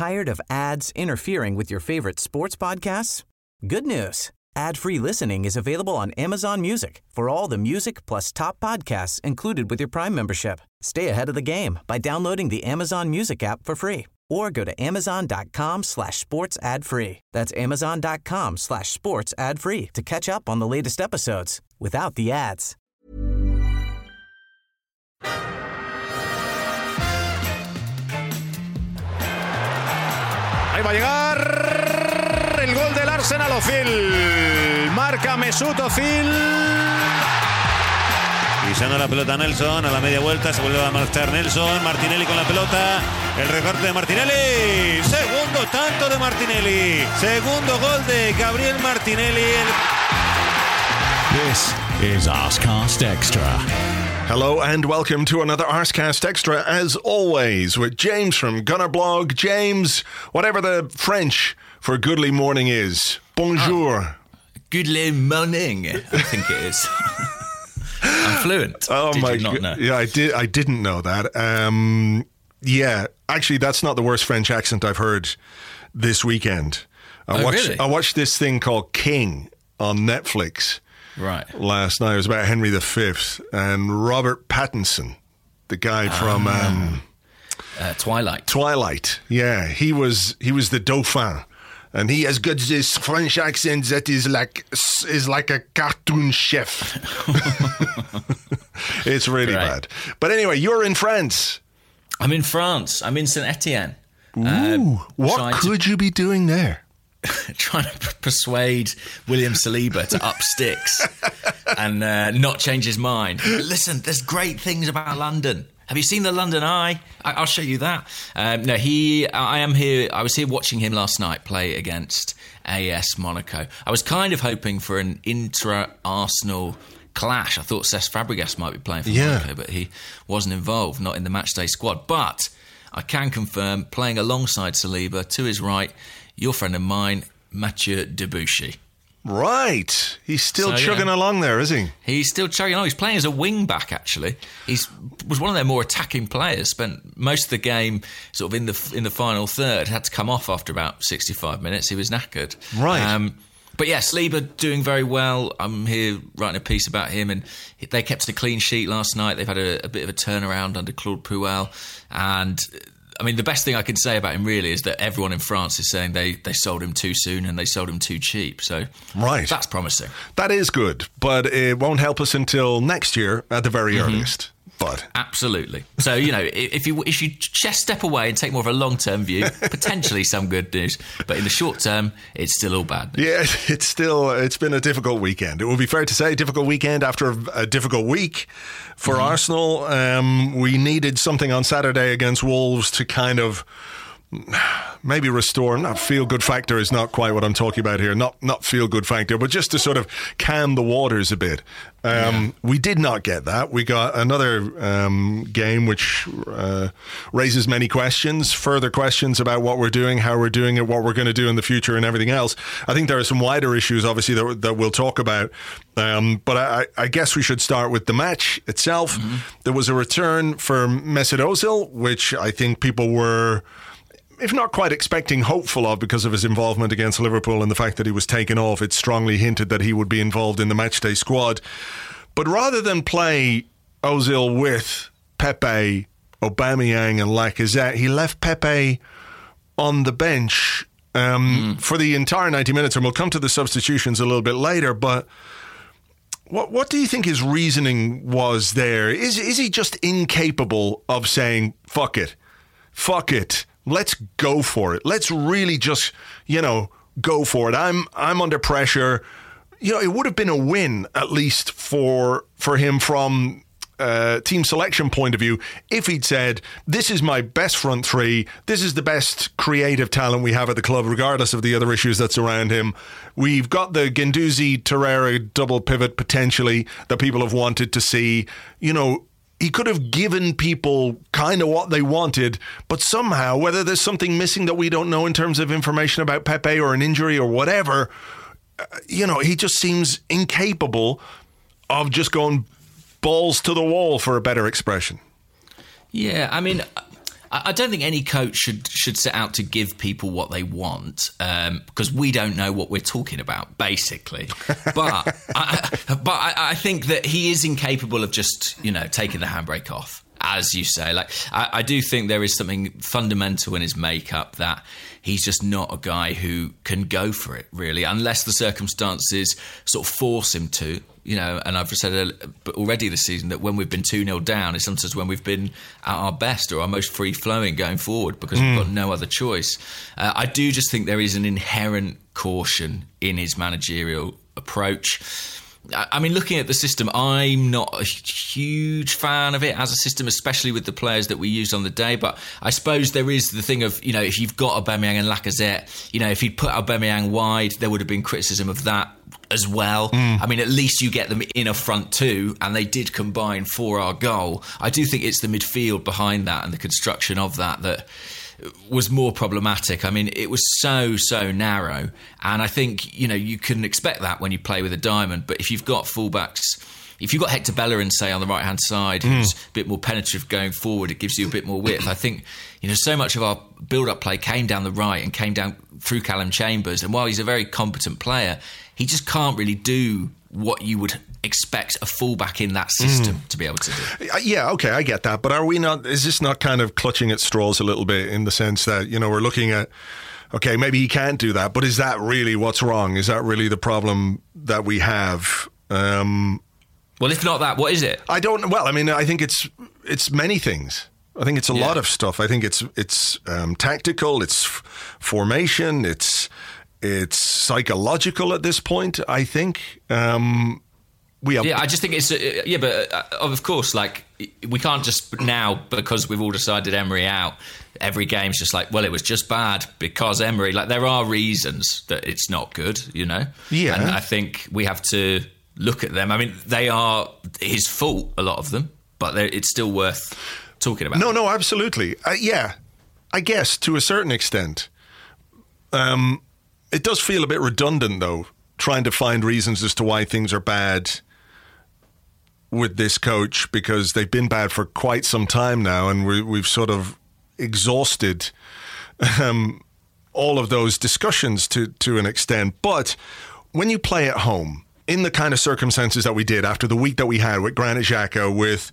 Tired of ads interfering with your favorite sports podcasts? Good news. Ad-free listening is available on Amazon Music for all the music plus top podcasts included with your Prime membership. Stay ahead of the game by downloading the Amazon Music app for free or go to amazon.com/sports ad free. That's amazon.com/sports ad free to catch up on the latest episodes without the ads. Ahí va a llegar el gol del Arsenal. Özil marca Mesut Özil. Pisando la pelota Nelson, a la media vuelta se vuelve a marchar Nelson. Martinelli con la pelota, el recorte de Martinelli. Segundo tanto de Martinelli. Segundo gol de Gabriel Martinelli. This is Arsecast Extra. Hello and welcome to another Arsecast Extra, as always, with James from Gunnerblog. James, whatever the French for goodly morning is. Bonjour. Goodly morning, I think it is. I'm fluent. Oh Did my you not know? Yeah, I didn't know that. Yeah, actually, that's not the worst French accent I've heard this weekend. Really? I watched this thing called King on Netflix. Right. Last night. It was about Henry V and Robert Pattinson, the guy from Twilight. Twilight. Yeah, he was the Dauphin, and he has got this French accent that is like a cartoon chef. It's really bad. But anyway, you're in France. I'm in France. I'm in Saint Etienne. Ooh, what could you be doing there? Trying to persuade William Saliba to up sticks and not change his mind. Listen, there's great things about London. Have you seen the London Eye? I'll show you that. No, I am here. I was here watching him last night play against AS Monaco. I was kind of hoping for an intra-Arsenal clash. I thought Cesc Fabregas might be playing for Monaco, but he wasn't involved, not in the matchday squad. But I can confirm, playing alongside Saliba, to his right, your friend of mine, Mathieu Debuchy. Right. He's still chugging along there, is he? He's still chugging along. He's playing as a wing-back, actually. He was one of their more attacking players. Spent most of the game sort of in the final third. Had to come off after about 65 minutes. He was knackered. Right. But yeah, Saliba doing very well. I'm here writing a piece about him, and they kept a clean sheet last night. They've had a bit of a turnaround under Claude Puel, and I mean, the best thing I can say about him really is that everyone in France is saying they sold him too soon and they sold him too cheap. So that's promising. That is good, but it won't help us until next year at the very earliest. But absolutely. So, if you just step away and take more of a long-term view, potentially some good news. But in the short term, it's still all bad news. Yeah, it's been a difficult weekend. It would be fair to say a difficult weekend after a difficult week for Arsenal. We needed something on Saturday against Wolves to kind of maybe restore. Not feel-good factor is not quite what I'm talking about here. Not feel-good factor, but just to sort of calm the waters a bit. We did not get that. We got another game which raises many questions, further questions about what we're doing, how we're doing it, what we're going to do in the future and everything else. I think there are some wider issues, obviously, that we'll talk about. But I guess we should start with the match itself. There was a return for Mesut Ozil, which I think people were, if not quite expecting, hopeful of because of his involvement against Liverpool and the fact that he was taken off. It's strongly hinted that he would be involved in the matchday squad. But rather than play Ozil with Pepe, Aubameyang and Lacazette, he left Pepe on the bench for the entire 90 minutes. And we'll come to the substitutions a little bit later. But what do you think his reasoning was there? Is he just incapable of saying, fuck it, let's go for it. Let's really just, go for it. I'm under pressure. It would have been a win, at least for him from team selection point of view, if he'd said, this is my best front three, this is the best creative talent we have at the club, regardless of the other issues that surround him. We've got the Guendouzi-Torreira double pivot potentially that people have wanted to see. He could have given people kind of what they wanted, but somehow, whether there's something missing that we don't know in terms of information about Pepe or an injury or whatever, he just seems incapable of just going balls to the wall, for a better expression. Yeah, I mean, I don't think any coach should set out to give people what they want, because we don't know what we're talking about, basically. But I think that he is incapable of just, taking the handbrake off, as you say. Like, I do think there is something fundamental in his makeup that he's just not a guy who can go for it, really, unless the circumstances sort of force him to. And I've said already this season that when we've been 2-0 down, it's sometimes when we've been at our best or our most free-flowing going forward, because we've got no other choice. I do just think there is an inherent caution in his managerial approach. I mean, looking at the system, I'm not a huge fan of it as a system, especially with the players that we used on the day. But I suppose there is the thing of, if you've got Aubameyang and Lacazette, if he'd put Aubameyang wide, there would have been criticism of that as well. I mean, at least you get them in a front two, and they did combine for our goal. I do think it's the midfield behind that and the construction of that was more problematic. I mean, it was so narrow, and I think you can expect that when you play with a diamond. But if you've got fullbacks, if you've got Hector Bellerin, say, on the right hand side, who's a bit more penetrative going forward, it gives you a bit more width. I think so much of our build up play came down the right and came down through Callum Chambers, and while he's a very competent player, he just can't really do what you would expect a fullback in that system to be able to do. Yeah, okay, I get that. But is this not kind of clutching at straws a little bit, in the sense that, we're looking at, okay, maybe he can't do that, but is that really what's wrong? Is that really the problem that we have? Well, if not that, what is it? I think it's many things. I think it's a lot of stuff. I think it's tactical, it's formation, it's psychological at this point, I think. I just think it's but of course, like, we can't just now, because we've all decided Emery out, every game's just like, well, it was just bad because Emery. Like, there are reasons that it's not good, Yeah, and I think we have to look at them. I mean, they are his fault, a lot of them, but it's still worth talking about. No, absolutely. I guess to a certain extent. It does feel a bit redundant, though, trying to find reasons as to why things are bad with this coach, because they've been bad for quite some time now, and we've sort of exhausted all of those discussions to an extent. But when you play at home, in the kind of circumstances that we did after the week that we had with Granit Xhaka, with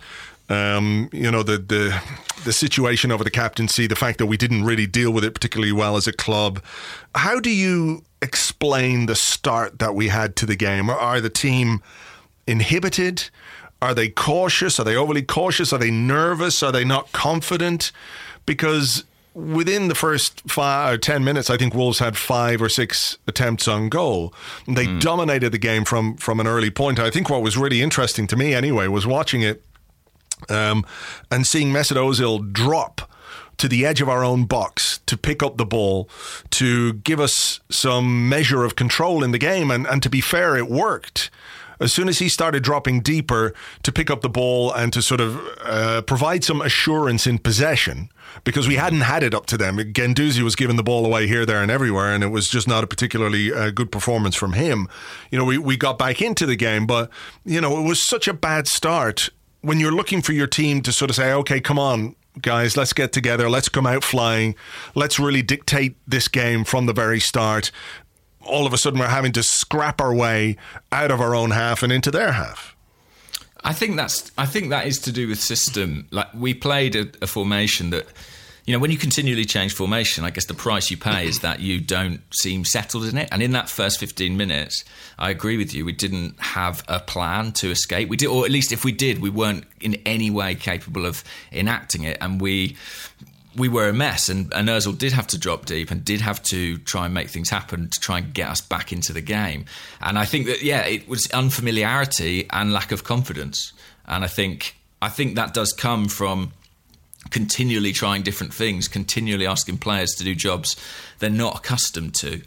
the situation over the captaincy, the fact that we didn't really deal with it particularly well as a club, how do you explain the start that we had to the game? Are the team inhibited? Are they cautious? Are they overly cautious? Are they nervous? Are they not confident? Because within the first 5 or 10 minutes, I think Wolves had 5 or 6 attempts on goal. They dominated the game from an early point. I think what was really interesting to me anyway was watching it and seeing Mesut Ozil drop to the edge of our own box to pick up the ball, to give us some measure of control in the game. And to be fair, it worked. As soon as he started dropping deeper to pick up the ball and to sort of provide some assurance in possession, because we hadn't had it up to them. Guendouzi was giving the ball away here, there and everywhere, and it was just not a particularly good performance from him. We got back into the game, but, it was such a bad start. When you're looking for your team to sort of say, okay, come on, guys, let's get together, let's come out flying, let's really dictate this game from the very start, all of a sudden we're having to scrap our way out of our own half and into their half. I think that is to do with system. Like, we played a formation that, when you continually change formation, I guess the price you pay is that you don't seem settled in it. And in that first 15 minutes, I agree with you, we didn't have a plan to escape. We did, or at least if we did, we weren't in any way capable of enacting it. And we were a mess. And Ozil did have to drop deep and did have to try and make things happen to try and get us back into the game. And I think that, it was unfamiliarity and lack of confidence. And I think that does come from continually trying different things, continually asking players to do jobs they're not accustomed to.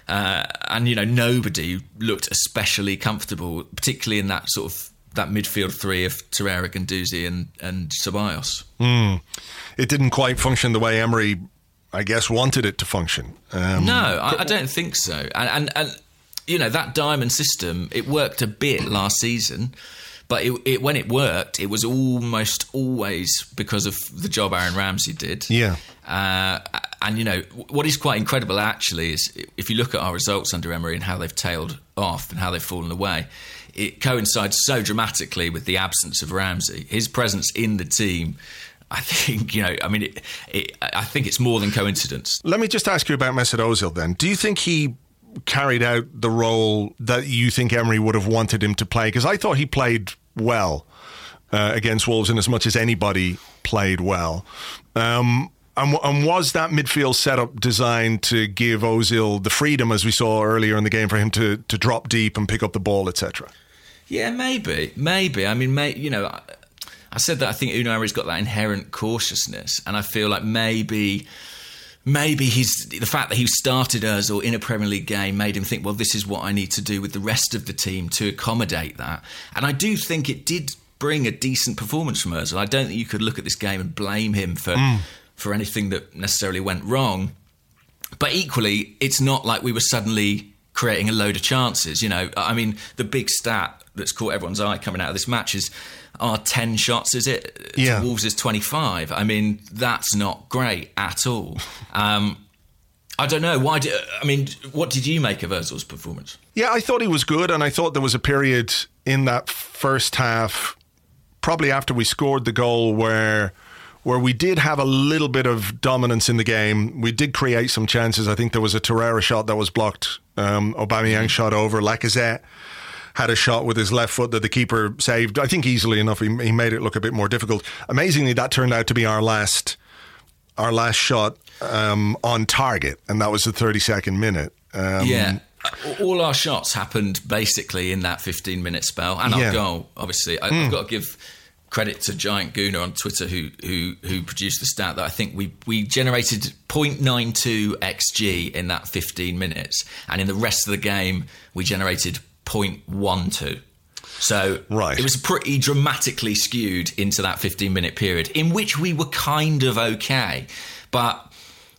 And nobody looked especially comfortable, particularly in that sort of that midfield three of Torreira, Guendouzi and Ceballos. It didn't quite function the way Emery, I guess, wanted it to function. No, I don't think so. And that diamond system, it worked a bit last season, But when it worked, it was almost always because of the job Aaron Ramsey did. Yeah. And, you know, what is quite incredible, actually, is if you look at our results under Emery and how they've tailed off and how they've fallen away, it coincides so dramatically with the absence of Ramsey. His presence in the team, I think, you know, I mean, I think it's more than coincidence. Let me just ask you about Mesut Ozil then. Do you think he carried out the role that you think Emery would have wanted him to play? Because I thought he played well against Wolves, in as much as anybody played well. And was that midfield setup designed to give Ozil the freedom, as we saw earlier in the game, for him to drop deep and pick up the ball, etc.? Yeah, maybe. I mean, you know, I said that I think Unai Emery's got that inherent cautiousness, and I feel like maybe the fact that he started Ozil in a Premier League game made him think, well, this is what I need to do with the rest of the team to accommodate that. And I do think it did bring a decent performance from Ozil. I don't think you could look at this game and blame him for anything that necessarily went wrong. But equally, it's not like we were suddenly creating a load of chances. You know, I mean, the big stat that's caught everyone's eye coming out of this match is our 10 shots, is it? Yeah. To Wolves' 25. I mean, that's not great at all. I don't know. What did you make of Ozil's performance? Yeah, I thought he was good, and I thought there was a period in that first half, probably after we scored the goal, where we did have a little bit of dominance in the game. We did create some chances. I think there was a Torreira shot that was blocked. Aubameyang shot over. Lacazette had a shot with his left foot that the keeper saved, I think easily enough. He made it look a bit more difficult. Amazingly, that turned out to be our last shot on target, and that was the 32nd minute. Yeah. All our shots happened basically in that 15-minute spell, and our goal, obviously. I've got to give credit to Giant Gooner on Twitter who produced the stat that I think we generated 0.92 XG in that 15 minutes, and in the rest of the game we generated 0.12. So right. It was pretty dramatically skewed into that 15-minute period, in which we were kind of okay. But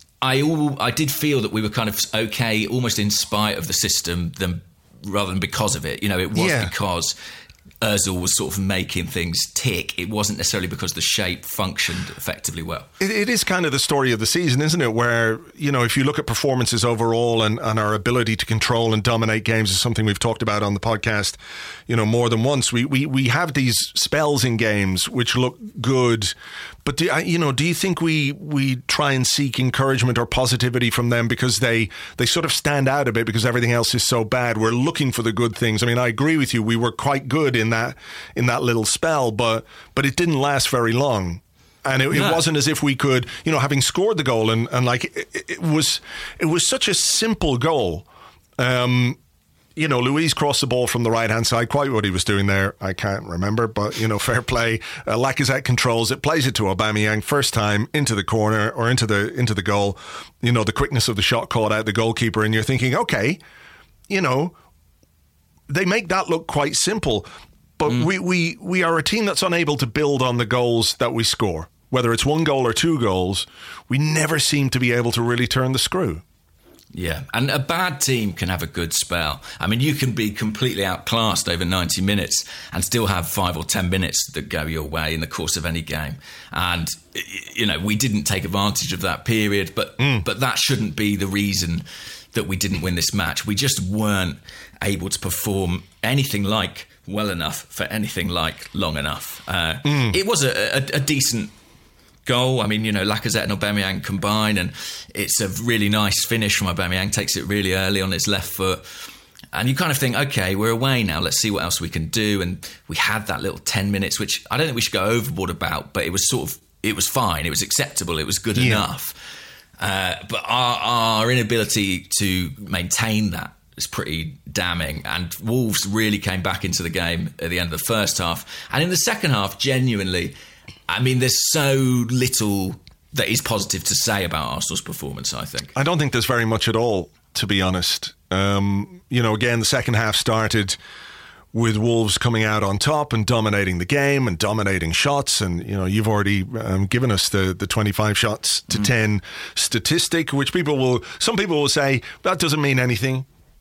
I did feel that we were kind of okay almost in spite of the system rather than because of it. You know, it was because Ozil was sort of making things tick. It wasn't necessarily because the shape functioned effectively well. It is kind of the story of the season, isn't it? Where, you know, if you look at performances overall and our ability to control and dominate games is something we've talked about on the podcast, you know, more than once. We have these spells in games which look good, but do you think we try and seek encouragement or positivity from them because they sort of stand out a bit because everything else is so bad? We're looking for the good things. I mean, I agree with you. We were quite good in that little spell, but it didn't last very long. And it wasn't as if we could, you know, having scored the goal and like it was such a simple goal. You know, Luiz crossed the ball from the right-hand side. Quite what he was doing there, I can't remember. But, you know, fair play. Lacazette controls it, plays it to Aubameyang, first time into the corner or into the goal. You know, the quickness of the shot caught out the goalkeeper, and you're thinking, okay, you know, they make that look quite simple. But we are a team that's unable to build on the goals that we score. Whether it's one goal or two goals, we never seem to be able to really turn the screw. Yeah, and a bad team can have a good spell. I mean, you can be completely outclassed over 90 minutes and still have 5 or 10 minutes that go your way in the course of any game. And, you know, we didn't take advantage of that period, but that shouldn't be the reason that we didn't win this match. We just weren't able to perform anything like well enough for anything like long enough. It was a decent goal. I mean, you know, Lacazette and Aubameyang combine, and it's a really nice finish from Aubameyang. Takes it really early on his left foot, and you kind of think, okay, we're away now. Let's see what else we can do. And we had that little 10 minutes, which I don't think we should go overboard about, but it was fine. It was acceptable. It was good enough. But our inability to maintain that is pretty damning. And Wolves really came back into the game at the end of the first half, and in the second half, genuinely, I mean, there's so little that is positive to say about Arsenal's performance, I think. I don't think there's very much at all, to be honest. You know, again, the second half started with Wolves coming out on top and dominating the game and dominating shots. And, you know, you've already given us the 25 shots to 10 statistic, which some people will say, that doesn't mean anything.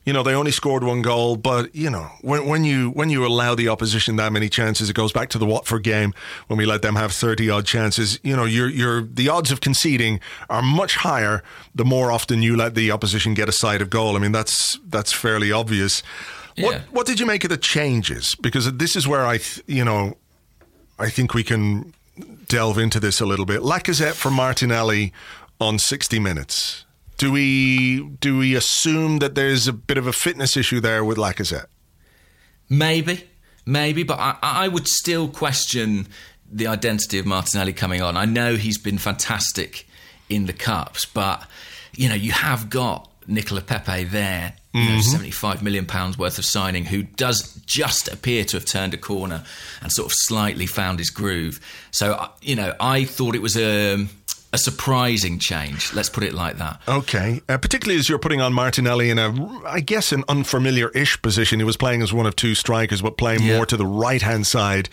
they only scored one goal, but when you allow the opposition that many chances, it goes back to the Watford game when we let them have 30 odd chances. The odds of conceding are much higher the more often you let the opposition get a side of goal. I mean, that's fairly obvious. Yeah. What did you make of the changes? Because this is where I think we can delve into this a little bit. Lacazette for Martinelli on 60 minutes. Do we assume that there's a bit of a fitness issue there with Lacazette? Maybe, but I would still question the identity of Martinelli coming on. I know he's been fantastic in the Cups, but, you have got Nicola Pepe there, £75 million worth of signing, who does just appear to have turned a corner and sort of slightly found his groove. So, I thought it was a surprising change. Let's put it like that. Okay. Particularly as you're putting on Martinelli in an unfamiliar-ish position. He was playing as one of two strikers, but playing more to the right-hand side.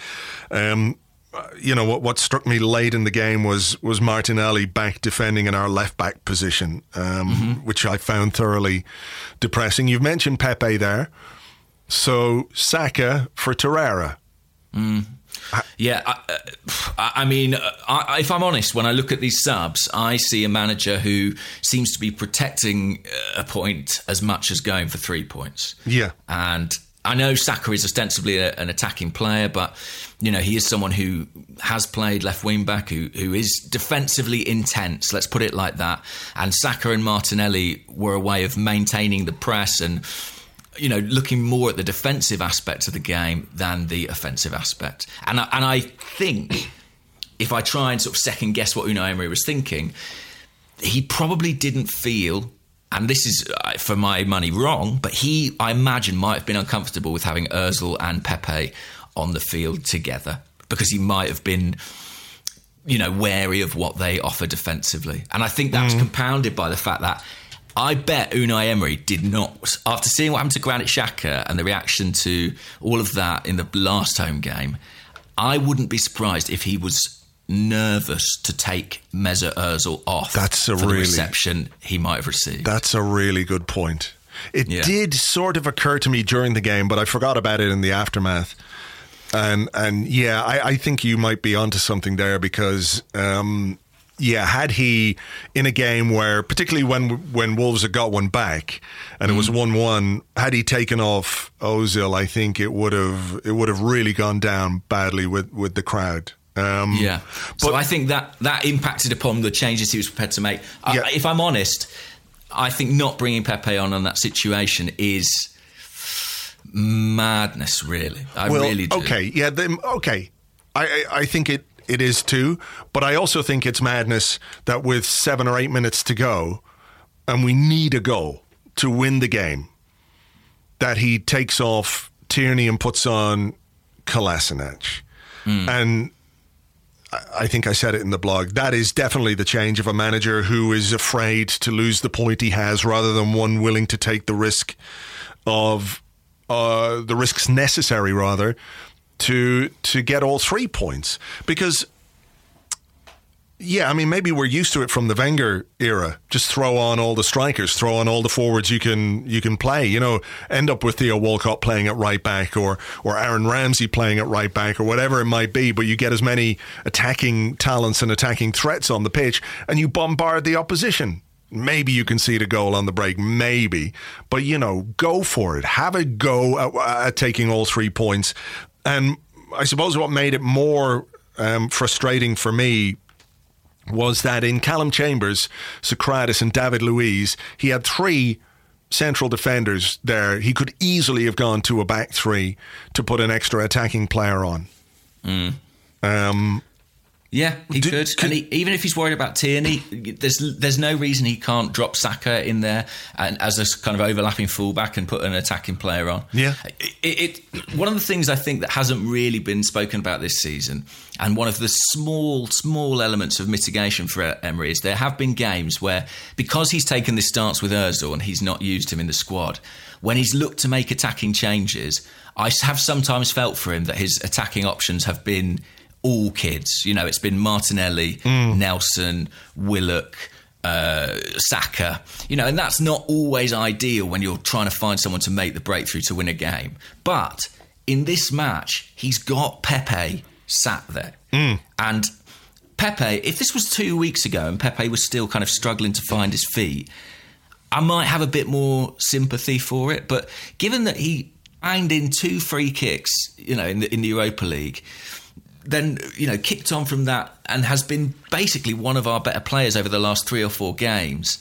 What struck me late in the game was Martinelli back defending in our left-back position, which I found thoroughly depressing. You've mentioned Pepe there. So, Saka for Torreira. Yeah, I mean, if I'm honest, when I look at these subs, I see a manager who seems to be protecting a point as much as going for 3 points. Yeah. And I know Saka is ostensibly an attacking player, but, he is someone who has played left wing back, who is defensively intense, let's put it like that. And Saka and Martinelli were a way of maintaining the press and, looking more at the defensive aspect of the game than the offensive aspect. And I think if I try and sort of second guess what Unai Emery was thinking, he probably didn't feel, and this is for my money wrong, but he, I imagine, might have been uncomfortable with having Ozil and Pepe on the field together because he might have been, wary of what they offer defensively. And I think that was compounded by the fact that I bet Unai Emery did not, after seeing what happened to Granit Xhaka and the reaction to all of that in the last home game, I wouldn't be surprised if he was nervous to take Mesut Ozil off for the reception he might have received. That's a really good point. It did sort of occur to me during the game, but I forgot about it in the aftermath. And I think you might be onto something there because... had he, in a game where, particularly when Wolves had got one back and it was 1-1, had he taken off Ozil, I think it would have really gone down badly with the crowd. So I think that impacted upon the changes he was prepared to make. If I'm honest, I think not bringing Pepe on that situation is madness, really. I really do. Okay. I think it is too, but I also think it's madness that with 7 or 8 minutes to go and we need a goal to win the game, that he takes off Tierney and puts on Kolasinac. And I think I said it in the blog, that is definitely the change of a manager who is afraid to lose the point he has rather than one willing to take the risk of the risks necessary rather to get all 3 points. Because maybe we're used to it from the Wenger era. Just throw on all the strikers, throw on all the forwards you can play. End up with Theo Walcott playing at right back or Aaron Ramsey playing at right back or whatever it might be. But you get as many attacking talents and attacking threats on the pitch, and you bombard the opposition. Maybe you can see the goal on the break, maybe. But go for it. Have a go at taking all 3 points. And I suppose what made it more frustrating for me was that in Callum Chambers, Socrates and David Luiz, he had 3 central defenders there. He could easily have gone to a back 3 to put an extra attacking player on. Yeah, he could. And even if he's worried about Tierney, there's no reason he can't drop Saka in there and as a kind of overlapping fullback and put an attacking player on. Yeah. One of the things I think that hasn't really been spoken about this season, and one of the small elements of mitigation for Emery, is there have been games where, because he's taken this stance with Ozil and he's not used him in the squad, when he's looked to make attacking changes, I have sometimes felt for him that his attacking options have been all kids. It's been Martinelli, Nelson, Willock, Saka, and that's not always ideal when you're trying to find someone to make the breakthrough to win a game. But in this match, he's got Pepe sat there. And Pepe, if this was 2 weeks ago and Pepe was still kind of struggling to find his feet, I might have a bit more sympathy for it. But given that he banged in 2 free kicks, in the Europa League, then, kicked on from that and has been basically one of our better players over the last 3 or 4 games,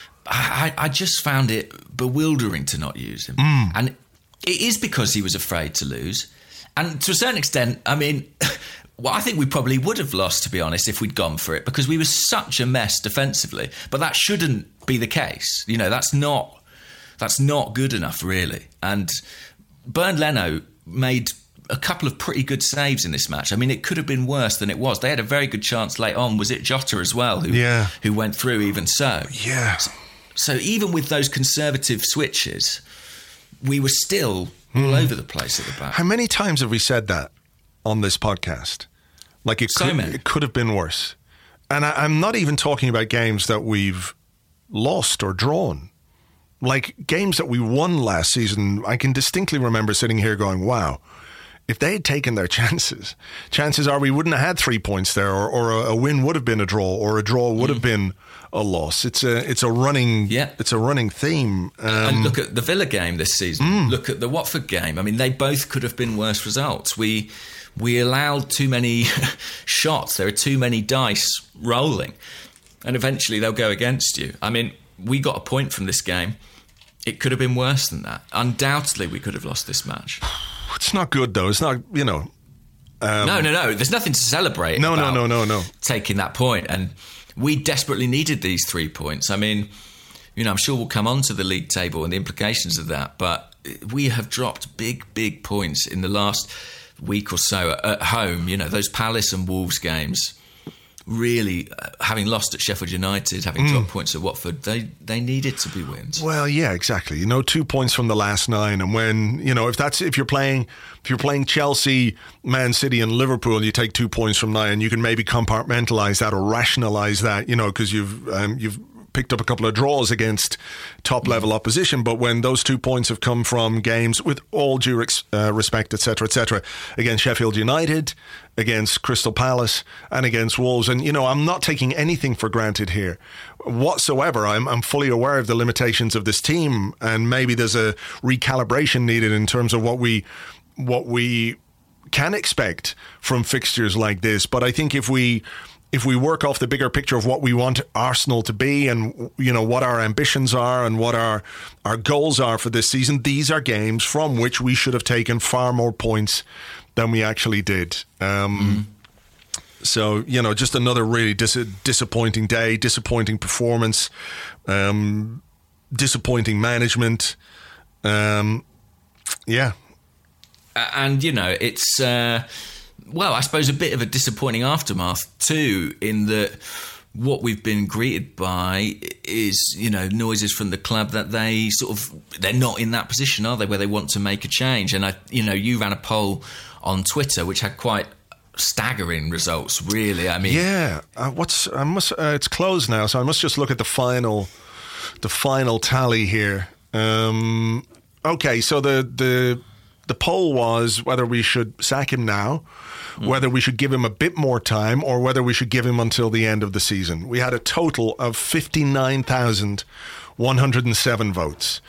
I just found it bewildering to not use him. And it is because he was afraid to lose. And to a certain extent, I mean, well, I think we probably would have lost, to be honest, if we'd gone for it, because we were such a mess defensively. But that shouldn't be the case. That's not good enough, really. And Bernd Leno made a couple of pretty good saves in this match. I mean, it could have been worse than it was. They had a very good chance late on. Was it Jota as well who went through even so? Yeah. So even with those conservative switches, we were still all over the place at the back. How many times have we said that on this podcast? Like it could have been worse. And I'm not even talking about games that we've lost or drawn. Like games that we won last season, I can distinctly remember sitting here going, wow, if they had taken their chances are we wouldn't have had 3 points there, or a win would have been a draw, or a draw would have been a loss. It's a running theme. And look at the Villa game this season. Look at the Watford game. I mean, they both could have been worse results. We allowed too many shots. There are too many dice rolling, and eventually they'll go against you. I mean, we got a point from this game. It could have been worse than that. Undoubtedly, we could have lost this match. It's not good, though. It's not, No. There's nothing to celebrate. No. Taking that point. And we desperately needed these 3 points. I mean, I'm sure we'll come on to the league table and the implications of that. But we have dropped big points in the last week or so at home. Those Palace and Wolves games. Really, having lost at Sheffield United, having dropped points at Watford, they needed to be wins. Well, yeah, exactly. 2 points from the last 9, and when if you're playing Chelsea, Man City, and Liverpool, you take 2 points from 9, you can maybe compartmentalise that or rationalise that, because you've picked up a couple of draws against top-level opposition. But when those 2 points have come from games, with all due respect, etc., against Sheffield United, against Crystal Palace, and against Wolves, and, I'm not taking anything for granted here whatsoever. I'm fully aware of the limitations of this team, and maybe there's a recalibration needed in terms of what we can expect from fixtures like this. But I think if we work off the bigger picture of what we want Arsenal to be, and what our ambitions are and what our goals are for this season, these are games from which we should have taken far more points than we actually did. So, just another really disappointing day, disappointing performance, disappointing management. Yeah. And, it's... well, I suppose a bit of a disappointing aftermath too, in that what we've been greeted by is, noises from the club that they're not in that position, are they, where they want to make a change. And you ran a poll on Twitter which had quite staggering results, really. I mean, yeah. It's closed now, so I must just look at the final tally here. Okay, so the poll was whether we should sack him now, whether we should give him a bit more time, or whether we should give him until the end of the season. We had a total of 59,107 votes.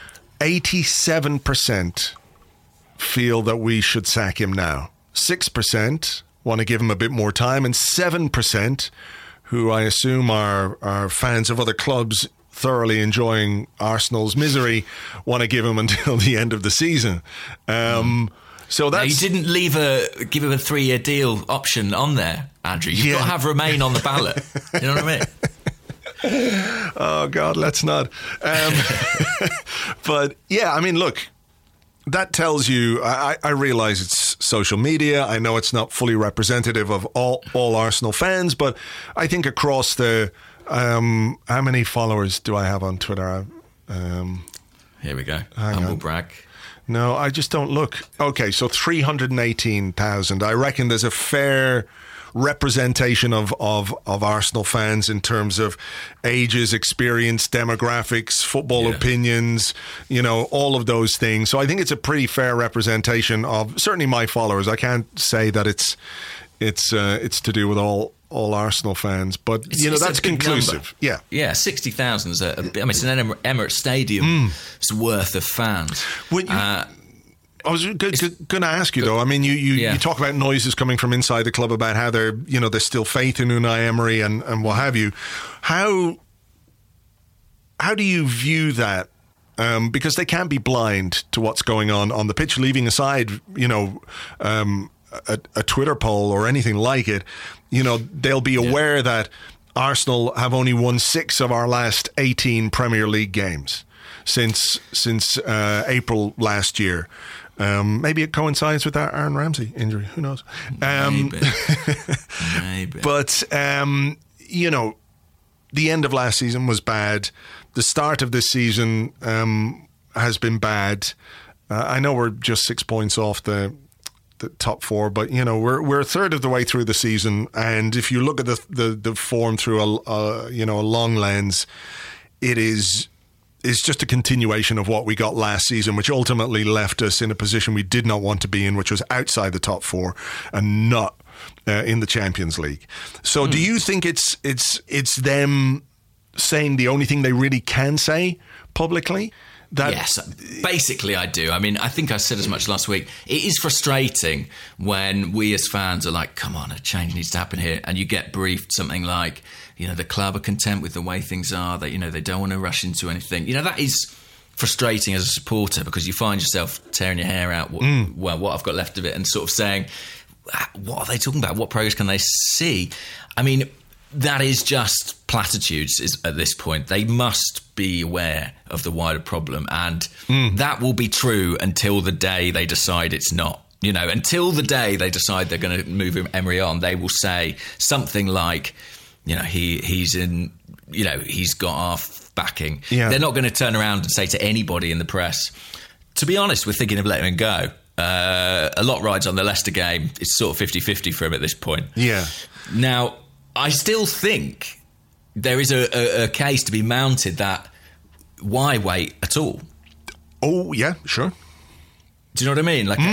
87% feel that we should sack him now. 6% want to give him a bit more time, and 7%, who I assume are fans of other clubs thoroughly enjoying Arsenal's misery, want to give him until the end of the season. So that's... Now, you didn't give him a 3-year deal option on there, Andrew. You've got to have Remain on the ballot. You know what I mean? Oh, God, let's not. But, yeah, I mean, look, that tells you... I realise it's social media. I know it's not fully representative of all Arsenal fans, but I think across the... how many followers do I have on Twitter? Here we go. Humble brag. No, I just don't look. Okay, so 318,000. I reckon there's a fair representation of Arsenal fans in terms of ages, experience, demographics, football opinions, all of those things. So I think it's a pretty fair representation of certainly my followers. I can't say that it's to do with all Arsenal fans, but that's conclusive. Number. Yeah, 60,000 is it's an Emirates Stadium worth of fans. I was going to ask you though. I mean, you talk about noises coming from inside the club about how there's still faith in Unai Emery and what have you. How do you view that? Because they can't be blind to what's going on the pitch. Leaving aside, a Twitter poll or anything like it, they'll be aware that Arsenal have only won 6 of our last 18 Premier League games since April last year. Maybe it coincides with that Aaron Ramsey injury. Who knows? Maybe. But, the end of last season was bad. The start of this season has been bad. I know we're just 6 points off the top 4, but we're a third of the way through the season, and if you look at the form through a long lens, it's just a continuation of what we got last season, which ultimately left us in a position we did not want to be in, which was outside the top 4 and not in the Champions League. So do you think it's them saying the only thing they really can say publicly? Yes, basically I do. I mean, I think I said as much last week. It is frustrating when we as fans are like, come on, a change needs to happen here. And you get briefed something like, the club are content with the way things are, that, they don't want to rush into anything. That is frustrating as a supporter because you find yourself tearing your hair out, what I've got left of it, and sort of saying, what are they talking about? What progress can they see? I mean, that is just platitudes at this point. They must be aware of the wider problem, and that will be true until the day they decide it's not. Until the day they decide they're going to move Emery on, they will say something like, he's got our backing. Yeah. They're not going to turn around and say to anybody in the press, to be honest, we're thinking of letting him go. A lot rides on the Leicester game. It's sort of 50-50 for him at this point. Yeah. Now, I still think there is a case to be mounted that why wait at all? Oh, yeah, sure. Do you know what I mean? Like,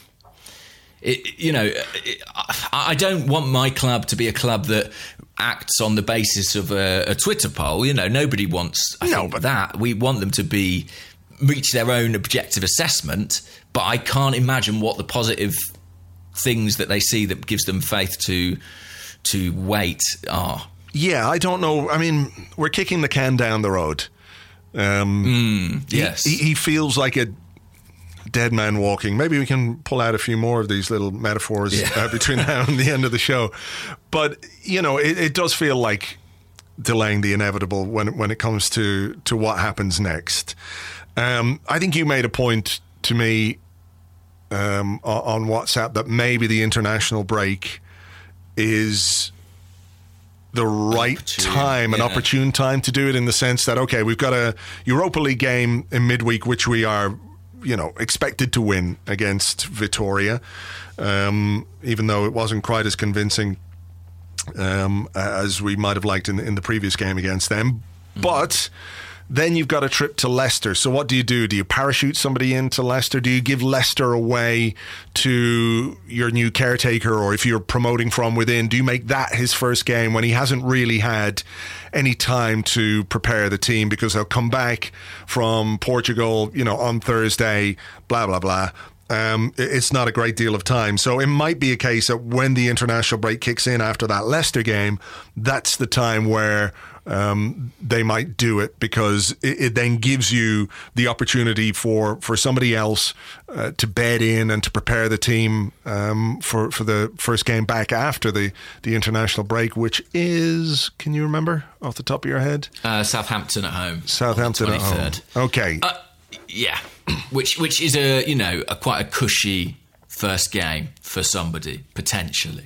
I don't want my club to be a club that acts on the basis of a Twitter poll. Nobody wants that. We want them to reach their own objective assessment, but I can't imagine what the positive things that they see that gives them faith to wait are. Yeah, I don't know. I mean, we're kicking the can down the road. Yes. He feels like a dead man walking. Maybe we can pull out a few more of these little metaphors between now and the end of the show. But, it does feel like delaying the inevitable when it comes to what happens next. I think you made a point to me on WhatsApp that maybe the international break is the right time, an opportune time to do it, in the sense that, okay, we've got a Europa League game in midweek, which we are, expected to win against Vitoria, even though it wasn't quite as convincing as we might have liked in the previous game against them. But then you've got a trip to Leicester. So what do you do? Do you parachute somebody into Leicester? Do you give Leicester away to your new caretaker? Or if you're promoting from within, do you make that his first game when he hasn't really had any time to prepare the team, because they'll come back from Portugal, on Thursday, blah, blah, blah. It's not a great deal of time. So it might be a case that when the international break kicks in after that Leicester game, that's the time where they might do it, because it then gives you the opportunity for somebody else to bed in and to prepare the team for the first game back after the international break, which is, can you remember off the top of your head? Southampton at home. Southampton at home. Okay. Yeah, which is a quite a cushy first game for somebody potentially.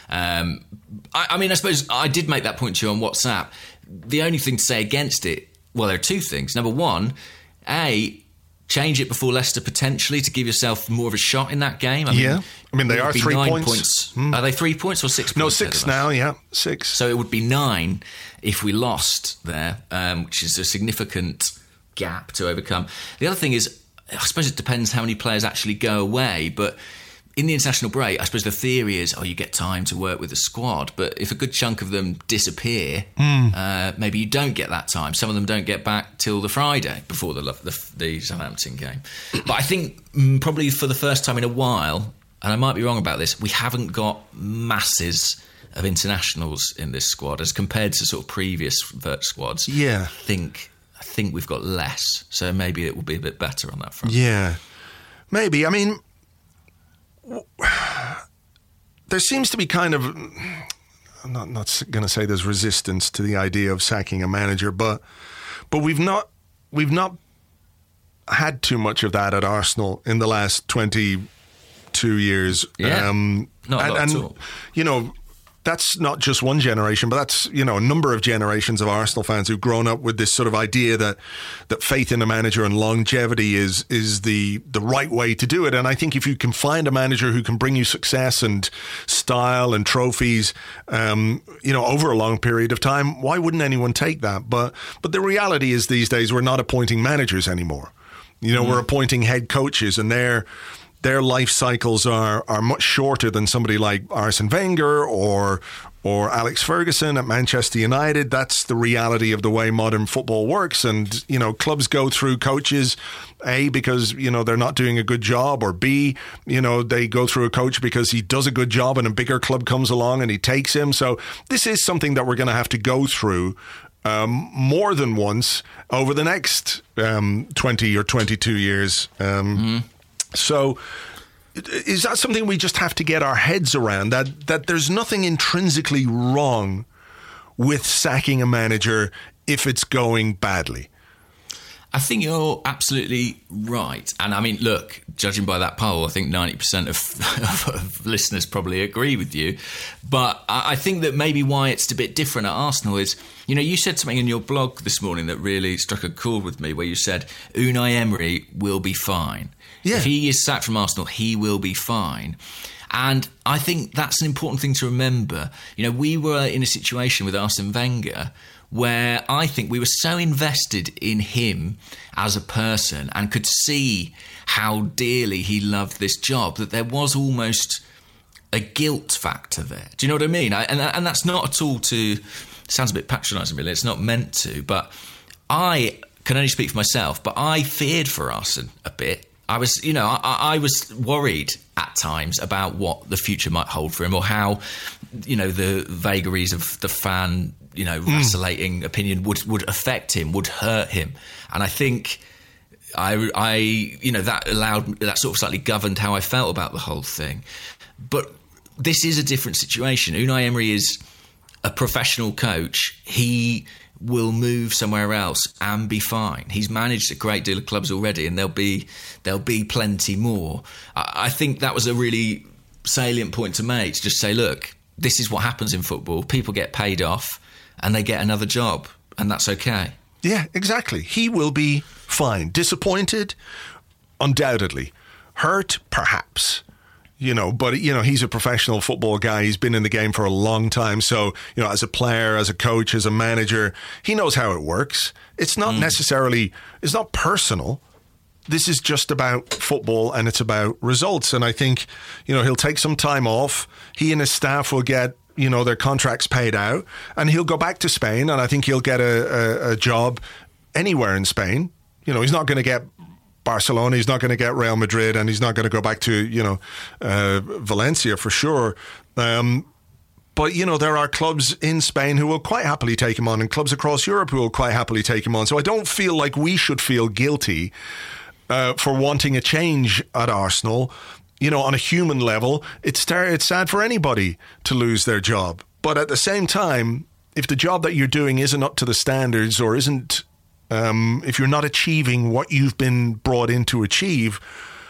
I suppose I did make that point to you on WhatsApp. The only thing to say against it, well, there are two things. Number one, change it before Leicester potentially to give yourself more of a shot in that game? I mean, they are 3 points. Are they 3 points or 6 points? No, 6 now, 6. So it would be 9 if we lost there, which is a significant gap to overcome. The other thing is, I suppose it depends how many players actually go away, but in the international break, I suppose the theory is, you get time to work with the squad. But if a good chunk of them disappear, maybe you don't get that time. Some of them don't get back till the Friday before the Southampton game. But I think probably for the first time in a while, and I might be wrong about this, we haven't got masses of internationals in this squad as compared to sort of previous squads. Yeah. I think we've got less. So maybe it will be a bit better on that front. Yeah, maybe. I mean, there seems to be kind of, I'm not going to say there's resistance to the idea of sacking a manager, but we've not had too much of that at Arsenal in the last 22 years. Yeah, not a lot at all. You know, that's not just one generation, but that's, a number of generations of Arsenal fans who've grown up with this sort of idea that faith in a manager and longevity is the right way to do it. And I think if you can find a manager who can bring you success and style and trophies, over a long period of time, why wouldn't anyone take that? But the reality is these days we're not appointing managers anymore. We're appointing head coaches, and their life cycles are much shorter than somebody like Arsene Wenger or Alex Ferguson at Manchester United. That's the reality of the way modern football works. And, clubs go through coaches, A, because, they're not doing a good job, or B, they go through a coach because he does a good job and a bigger club comes along and he takes him. So this is something that we're going to have to go through more than once over the next 20 or 22 years. So is that something we just have to get our heads around, that there's nothing intrinsically wrong with sacking a manager if it's going badly? I think you're absolutely right. And I mean, look, judging by that poll, I think 90% of listeners probably agree with you. But I think that maybe why it's a bit different at Arsenal is, you said something in your blog this morning that really struck a chord with me, where you said Unai Emery will be fine. Yeah. If he is sacked from Arsenal, he will be fine. And I think that's an important thing to remember. We were in a situation with Arsene Wenger where I think we were so invested in him as a person and could see how dearly he loved this job that there was almost a guilt factor there. Do you know what I mean? And that's not at all sounds a bit patronising, really. It's not meant to. But I can only speak for myself, but I feared for Arsene a bit. I was worried at times about what the future might hold for him, or how, the vagaries of the fan, vacillating opinion would affect him, would hurt him. And I think that sort of slightly governed how I felt about the whole thing. But this is a different situation. Unai Emery is a professional coach. He will move somewhere else and be fine. He's managed a great deal of clubs already, and there'll be plenty more. I think that was a really salient point to make, to just say, look, this is what happens in football. People get paid off and they get another job, and that's okay. Yeah, exactly. He will be fine. Disappointed? Undoubtedly. Hurt? Perhaps. But he's a professional football guy. He's been in the game for a long time. So, as a player, as a coach, as a manager, he knows how it works. It's not necessarily, it's not personal. This is just about football, and it's about results. And I think, he'll take some time off. He and his staff will get, their contracts paid out, and he'll go back to Spain. And I think he'll get a job anywhere in Spain. He's not going to get Barcelona, he's not going to get Real Madrid, and he's not going to go back to, Valencia for sure. But, there are clubs in Spain who will quite happily take him on, and clubs across Europe who will quite happily take him on. So I don't feel like we should feel guilty for wanting a change at Arsenal. On a human level, it's sad for anybody to lose their job. But at the same time, if the job that you're doing isn't up to the standards, or isn't if you're not achieving what you've been brought in to achieve,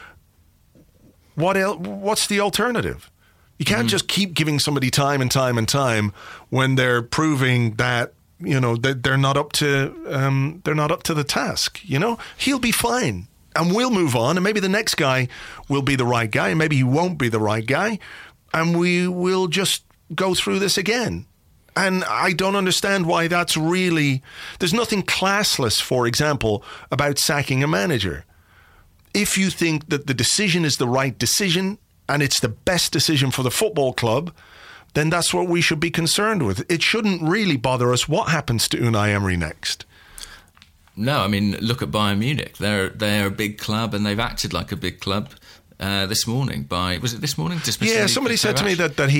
what's the alternative? You can't just keep giving somebody time and time and time when they're proving that that they're not up to the task. He'll be fine. and we'll move on, and maybe the next guy will be the right guy, and maybe he won't be the right guy, and we will just go through this again. And I don't understand why that's really... There's nothing classless, for example, about sacking a manager. If you think that the decision is the right decision and it's the best decision for the football club, then that's what we should be concerned with. It shouldn't really bother us what happens to Unai Emery next. No, I mean, look at Bayern Munich. They're a big club, and they've acted like a big club this morning. Was it this morning? Yeah, somebody said to me that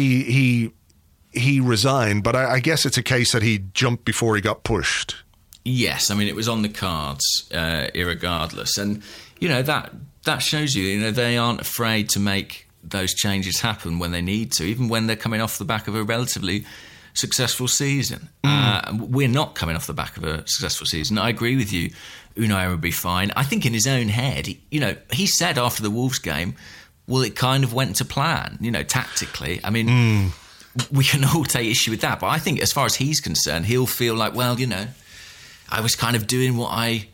he resigned, but I guess it's a case that he jumped before he got pushed. Yes, I mean, it was on the cards, irregardless. And, that shows you, they aren't afraid to make those changes happen when they need to, even when they're coming off the back of a relatively successful season. We're not coming off the back of a successful season. I agree with you. Unai would be fine. I think in his own head, he said after the Wolves game, well, it kind of went to plan, tactically. I mean, we can all take issue with that. But I think as far as he's concerned, he'll feel like, well, I was kind of doing what I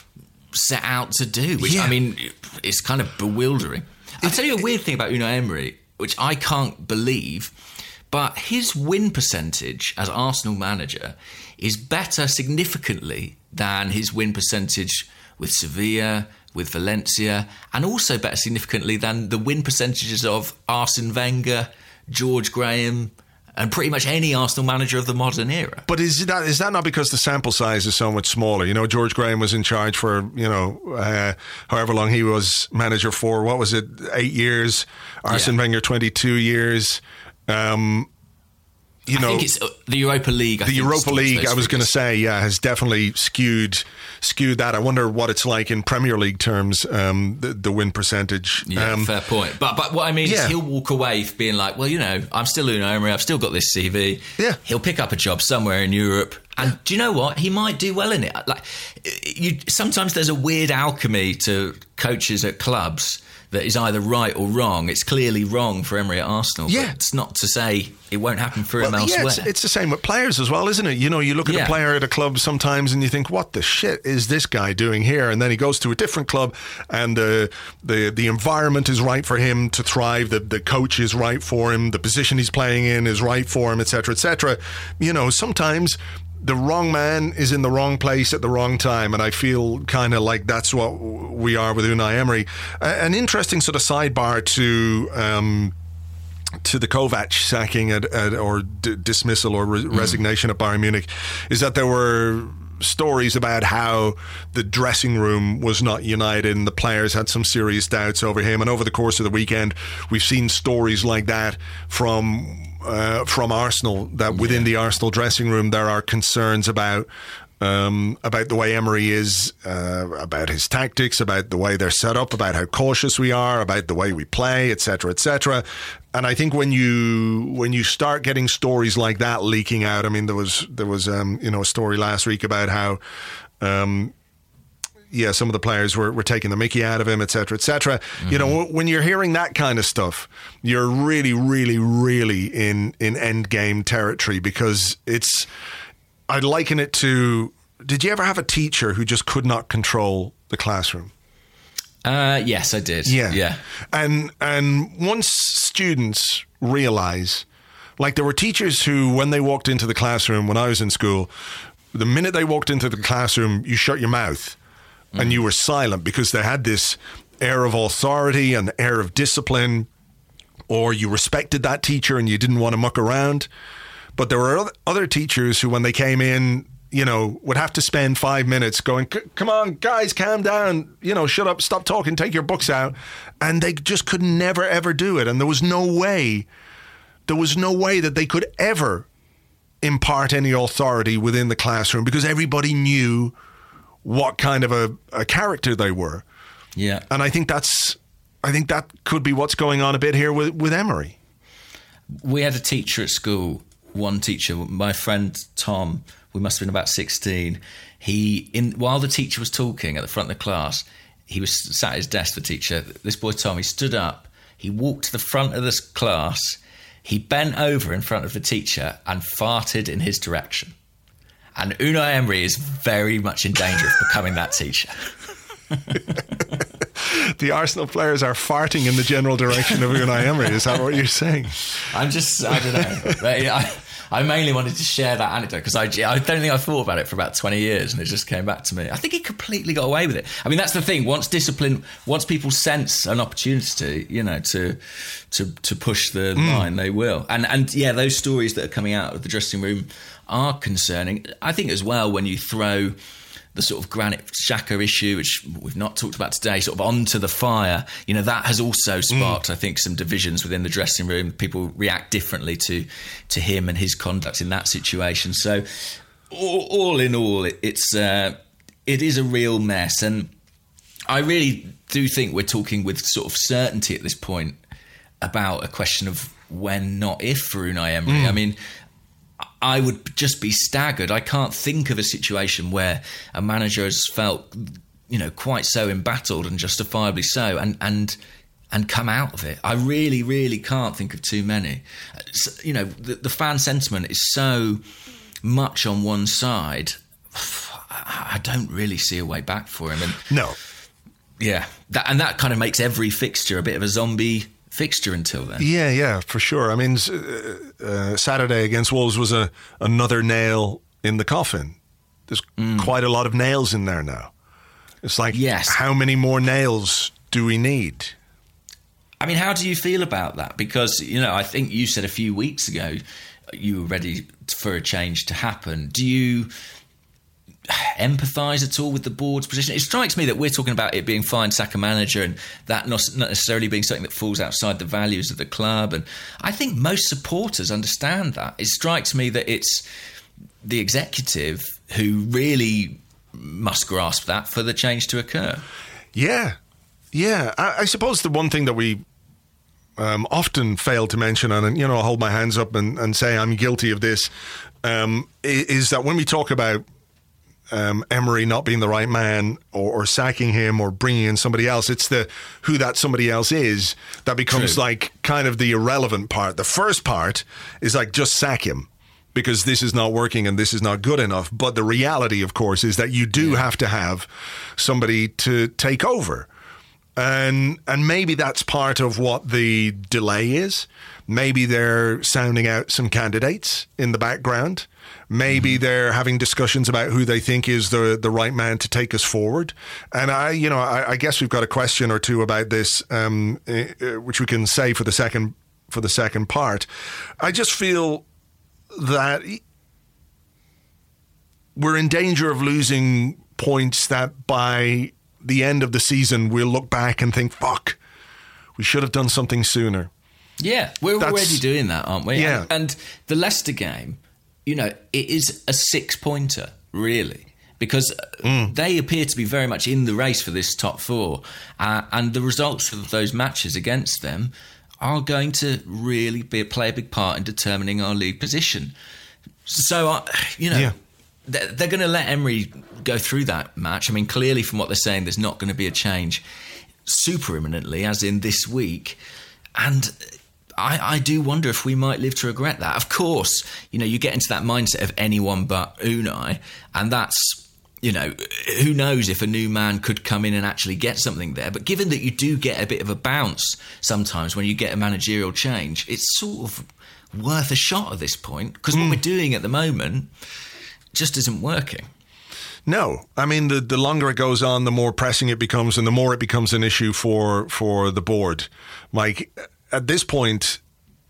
set out to do, which, I mean, it's kind of bewildering. I'll tell you a weird thing about Unai Emery, which I can't believe, but his win percentage as Arsenal manager is better significantly than his win percentage with Sevilla, with Valencia, and also better significantly than the win percentages of Arsene Wenger, George Graham, and pretty much any Arsenal manager of the modern era. But is that not because the sample size is so much smaller? George Graham was in charge for, however long he was manager for. What was it, 8 years? Arsene Wenger, 22 years. I think it's the Europa League. The Europa League, I was going to say, has definitely skewed that. I wonder what it's like in Premier League terms, the win percentage. Yeah, fair point. But what I mean is he'll walk away being like, well, I'm still Unai Emery, I've still got this CV. Yeah. He'll pick up a job somewhere in Europe. And do you know what? He might do well in it. Sometimes there's a weird alchemy to coaches at clubs that is either right or wrong. It's clearly wrong for Emery at Arsenal. Yeah. But it's not to say it won't happen for him elsewhere. It's the same with players as well, isn't it? You look at a player at a club sometimes and you think, what the shit is this guy doing here? And then he goes to a different club and the environment is right for him to thrive. The coach is right for him. The position he's playing in is right for him, etc., etc. Sometimes the wrong man is in the wrong place at the wrong time, and I feel kind of like that's what we are with Unai Emery. An interesting sort of sidebar to the Kovac sacking or dismissal or resignation at Bayern Munich is that there were stories about how the dressing room was not united and the players had some serious doubts over him. And over the course of the weekend, we've seen stories like that from Arsenal, that within the Arsenal dressing room there are concerns about the way Emery is, about his tactics, about the way they're set up, about how cautious we are, about the way we play, etc., etc. And I think when you start getting stories like that leaking out, I mean, there was a story last week about how some of the players were taking the mickey out of him, etc., etc. Mm-hmm. When you're hearing that kind of stuff, you're really, really, really in end game territory, because I'd liken it to, did you ever have a teacher who just could not control the classroom? Yes, I did. Yeah. And once students realize, like there were teachers who, when they walked into the classroom when I was in school, the minute they walked into the classroom, you shut your mouth and you were silent, because they had this air of authority and air of discipline, or you respected that teacher and you didn't want to muck around. But there were other teachers who, when they came in, would have to spend 5 minutes going, come on, guys, calm down, shut up, stop talking, take your books out. And they just could never, ever do it. And there was no way that they could ever impart any authority within the classroom, because everybody knew what kind of a character they were. Yeah. And I think that could be what's going on a bit here with Emery. We had a teacher at school, one teacher, my friend Tom, we must have been about 16. While the teacher was talking at the front of the class, he was sat at his desk, the teacher. This boy Tom, he stood up, he walked to the front of this class, he bent over in front of the teacher and farted in his direction. And Unai Emery is very much in danger of becoming that teacher. The Arsenal players are farting in the general direction of Unai Emery. Is that what you're saying? I don't know. I mainly wanted to share that anecdote because I don't think I thought about it for about 20 years and it just came back to me. I think he completely got away with it. I mean, that's the thing. Once people sense an opportunity, to push the line, they will. And yeah, those stories that are coming out of the dressing room are concerning. I think as well, when you throw the sort of Granit Xhaka issue, which we've not talked about today, sort of onto the fire, that has also sparked, I think, some divisions within the dressing room. People react differently to him and his conduct in that situation. So all in all, it is a real mess. And I really do think we're talking with sort of certainty at this point about a question of when, not if, for Unai Emery. I mean, I would just be staggered. I can't think of a situation where a manager has felt, quite so embattled, and justifiably so, and come out of it. I really, really can't think of too many. The fan sentiment is so much on one side. I don't really see a way back for him. And no. Yeah. That kind of makes every fixture a bit of a zombie fixture until then. Yeah, for sure. I mean, Saturday against Wolves was another nail in the coffin. There's quite a lot of nails in there now. It's like, how many more nails do we need? I mean, how do you feel about that? Because, I think you said a few weeks ago you were ready for a change to happen. Do you empathise at all with the board's position? It strikes me that we're talking about it being fine, sack a manager, and that not necessarily being something that falls outside the values of the club. And I think most supporters understand that. It strikes me that it's the executive who really must grasp that for the change to occur. Yeah. I suppose the one thing that we often fail to mention, and I'll hold my hands up and say I'm guilty of this, is that when we talk about Emery not being the right man or sacking him or bringing in somebody else, it's who that somebody else is that becomes like kind of the irrelevant part. The first part is like, just sack him because this is not working and this is not good enough. But the reality, of course, is that you do have to have somebody to take over. And maybe that's part of what the delay is. Maybe they're sounding out some candidates in the background. Maybe they're having discussions about who they think is the right man to take us forward. And I guess we've got a question or two about this, which we can say for the second part. I just feel that we're in danger of losing points that by the end of the season we'll look back and think, fuck, we should have done something sooner. Yeah, we're already doing that, aren't we? Yeah. And the Leicester game, it is a 6-pointer, really, because they appear to be very much in the race for this top four. And the results of those matches against them are going to really play a big part in determining our league position. So, they're going to let Emery go through that match. I mean, clearly from what they're saying, there's not going to be a change super imminently, as in this week. And I do wonder if we might live to regret that. Of course, you get into that mindset of anyone but Unai, and that's, who knows if a new man could come in and actually get something there. But given that you do get a bit of a bounce sometimes when you get a managerial change, it's sort of worth a shot at this point, because what we're doing at the moment just isn't working. No, I mean, the longer it goes on, the more pressing it becomes, and the more it becomes an issue for the board. Like, at this point,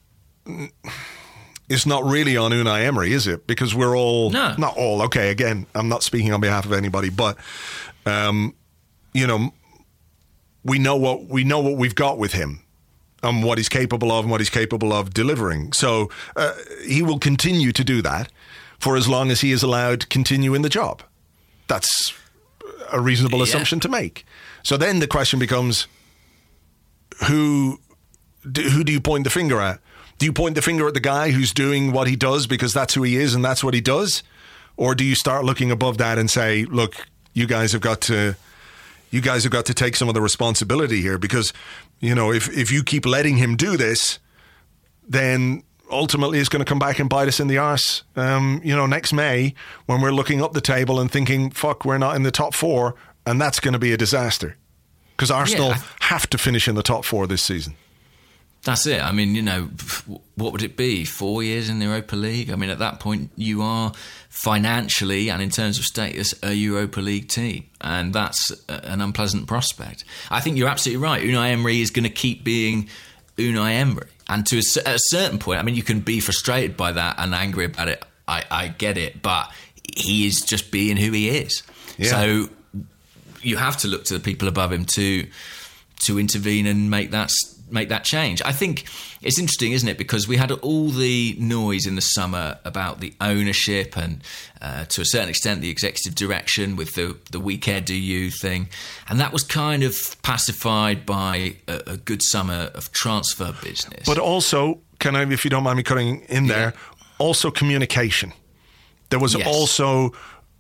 it's not really on Unai Emery, is it? Because we're all... No. Not all, okay, again, I'm not speaking on behalf of anybody, but, we know what we've got with him and what he's capable of and what he's capable of delivering. So he will continue to do that for as long as he is allowed to continue in the job. That's a reasonable assumption to make. So then the question becomes, who do you point the finger at? Do you point the finger at the guy who's doing what he does because that's who he is and that's what he does? Or do you start looking above that and say, look, you guys have got to take some of the responsibility here, because, if you keep letting him do this, then ultimately it's going to come back and bite us in the arse, next May, when we're looking up the table and thinking, fuck, we're not in the top four. and that's going to be a disaster because Arsenal have to finish in the top 4 this season. That's it. I mean, what would it be? 4 years in the Europa League? I mean, at that point, you are financially and in terms of status a Europa League team. And that's an unpleasant prospect. I think you're absolutely right. Unai Emery is going to keep being Unai Emery. And at a certain point, I mean, you can be frustrated by that and angry about it. I get it. But he is just being who he is. Yeah. So you have to look to the people above him to intervene and make that change. I think it's interesting, isn't it? Because we had all the noise in the summer about the ownership and to a certain extent the executive direction with the We Care Do You thing. And that was kind of pacified by a good summer of transfer business. But also, can I, if you don't mind me cutting in there, also communication. There was also,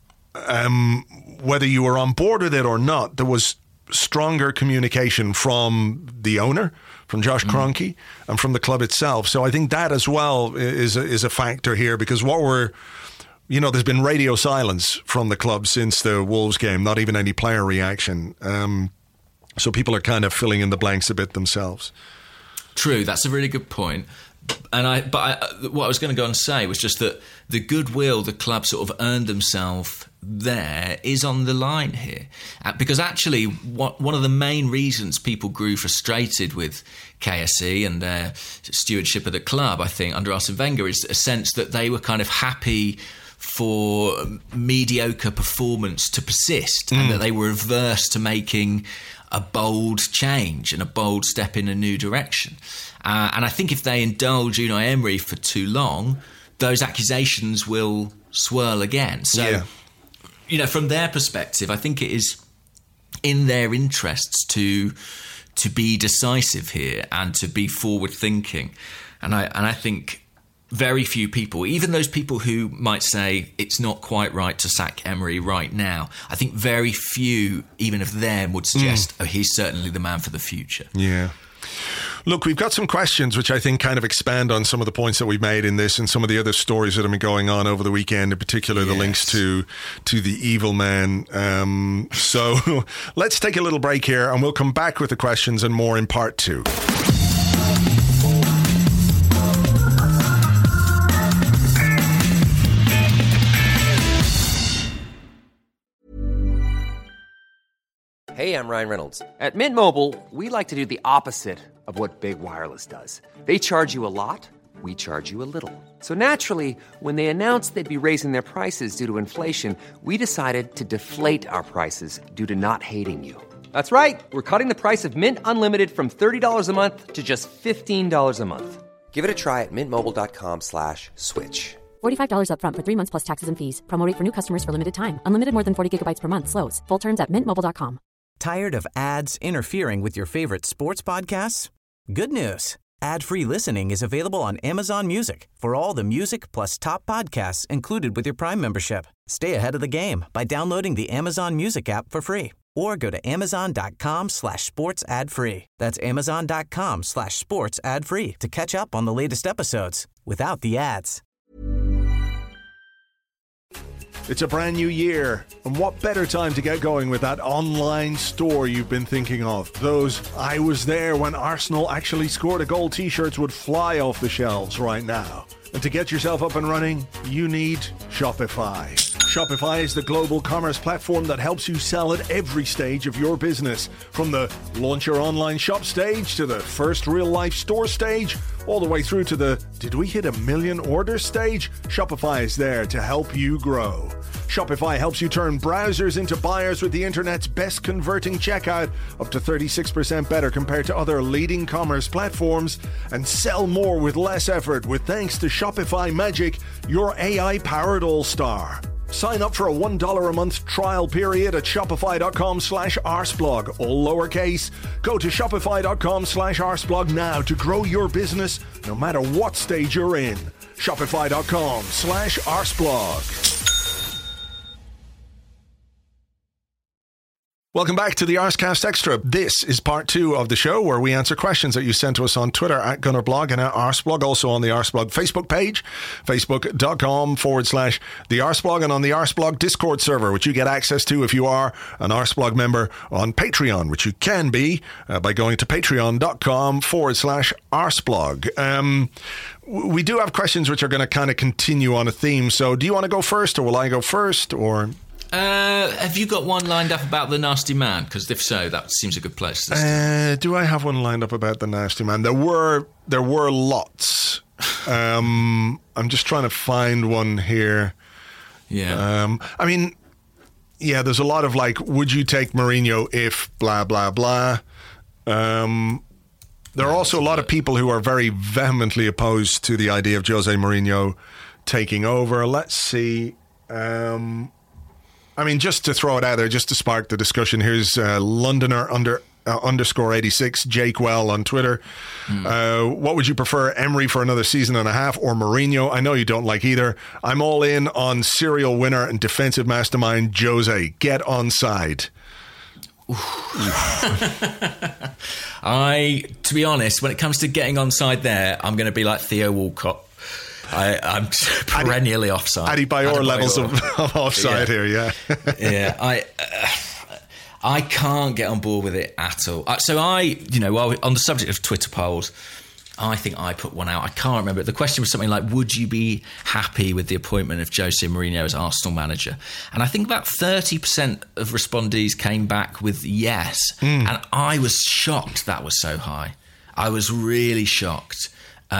whether you were on board with it or not, there was stronger communication from the owner, from Josh Kroenke, and from the club itself. So I think that as well is a factor here, because there's been radio silence from the club since the Wolves game, not even any player reaction. So people are kind of filling in the blanks a bit themselves. True, that's a really good point. And what I was going to go and say was just that the goodwill the club sort of earned themselves there is on the line here. Because actually, one of the main reasons people grew frustrated with KSE and their stewardship of the club, I think, under Arsene Wenger, is a sense that they were kind of happy for mediocre performance to persist and that they were averse to making a bold change and a bold step in a new direction. And I think if they indulge Unai Emery for too long, those accusations will swirl again. So, from their perspective, I think it is in their interests to be decisive here and to be forward-thinking. And I think very few people, even those people who might say it's not quite right to sack Emery right now, I think very few, even of them, would suggest, he's certainly the man for the future. Yeah. Look, we've got some questions which I think kind of expand on some of the points that we've made in this and some of the other stories that have been going on over the weekend, in particular the links to the evil man. So let's take a little break here and we'll come back with the questions and more in part 2. Hey, I'm Ryan Reynolds. At Mint Mobile, we like to do the opposite of what Big Wireless does. They charge you a lot, we charge you a little. So naturally, when they announced they'd be raising their prices due to inflation, we decided to deflate our prices due to not hating you. That's right. We're cutting the price of Mint Unlimited from $30 a month to just $15 a month. Give it a try at mintmobile.com/switch. $45 up front for 3 months plus taxes and fees. Promo rate for new customers for limited time. Unlimited more than 40 gigabytes per month. Slows full terms at mintmobile.com. Tired of ads interfering with your favorite sports podcasts? Good news. Ad-free listening is available on Amazon Music for all the music plus top podcasts included with your Prime membership. Stay ahead of the game by downloading the Amazon Music app for free or go to amazon.com/sports ad free. That's amazon.com/sports ad free to catch up on the latest episodes without the ads. It's a brand new year, and what better time to get going with that online store you've been thinking of? Those "I was there when Arsenal actually scored a goal" t-shirts would fly off the shelves right now. And to get yourself up and running, you need Shopify. Shopify is the global commerce platform that helps you sell at every stage of your business. From the launch your online shop stage to the first real-life store stage, all the way through to the "did we hit 1 million orders" stage, Shopify is there to help you grow. Shopify helps you turn browsers into buyers with the internet's best converting checkout, up to 36% better compared to other leading commerce platforms, and sell more with less effort with thanks to Shopify Magic, your AI-powered all-star. Sign up for a $1 a month trial period at shopify.com/arsblog, all lowercase. Go to shopify.com/arsblog now to grow your business no matter what stage you're in. Shopify.com/arsblog. Welcome back to the Arscast Extra. This is part 2 of the show where we answer questions that you sent to us on Twitter at GunnerBlog and at Arsblog, also on the Arsblog Facebook page, facebook.com/the Arsblog, and on the Arsblog Discord server, which you get access to if you are an Arsblog member on Patreon, which you can be by going to patreon.com/Arsblog. We do have questions which are going to kind of continue on a theme. So do you want to go first, or will I go first, or... have you got one lined up about the Nasty Man? Because if so, that seems a good place. Do I have one lined up about the Nasty Man? There were lots. I'm just trying to find one here. Yeah. I mean, yeah, there's a lot of like, would you take Mourinho if blah, blah, blah. There are also a lot of people who are very vehemently opposed to the idea of Jose Mourinho taking over. Let's see. I mean, just to throw it out there, just to spark the discussion, here's Londoner underscore 86, Jake Well on Twitter. What would you prefer, Emery for another season and a half or Mourinho? I know you don't like either. I'm all in on serial winner and defensive mastermind Jose. Get on side. To be honest, when it comes to getting on side there, I'm going to be like Theo Walcott. I'm perennially offside. Adebayor levels of offside here, yeah. Yeah, I can't get on board with it at all. So while on the subject of Twitter polls, I think I put one out. I can't remember. The question was something like, would you be happy with the appointment of Jose Mourinho as Arsenal manager? And I think about 30% of respondees came back with yes. And I was shocked that was so high. I was really shocked.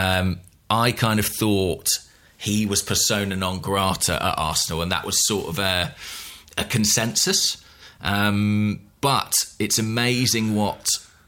I kind of thought he was persona non grata at Arsenal, and that was sort of a consensus. But it's amazing what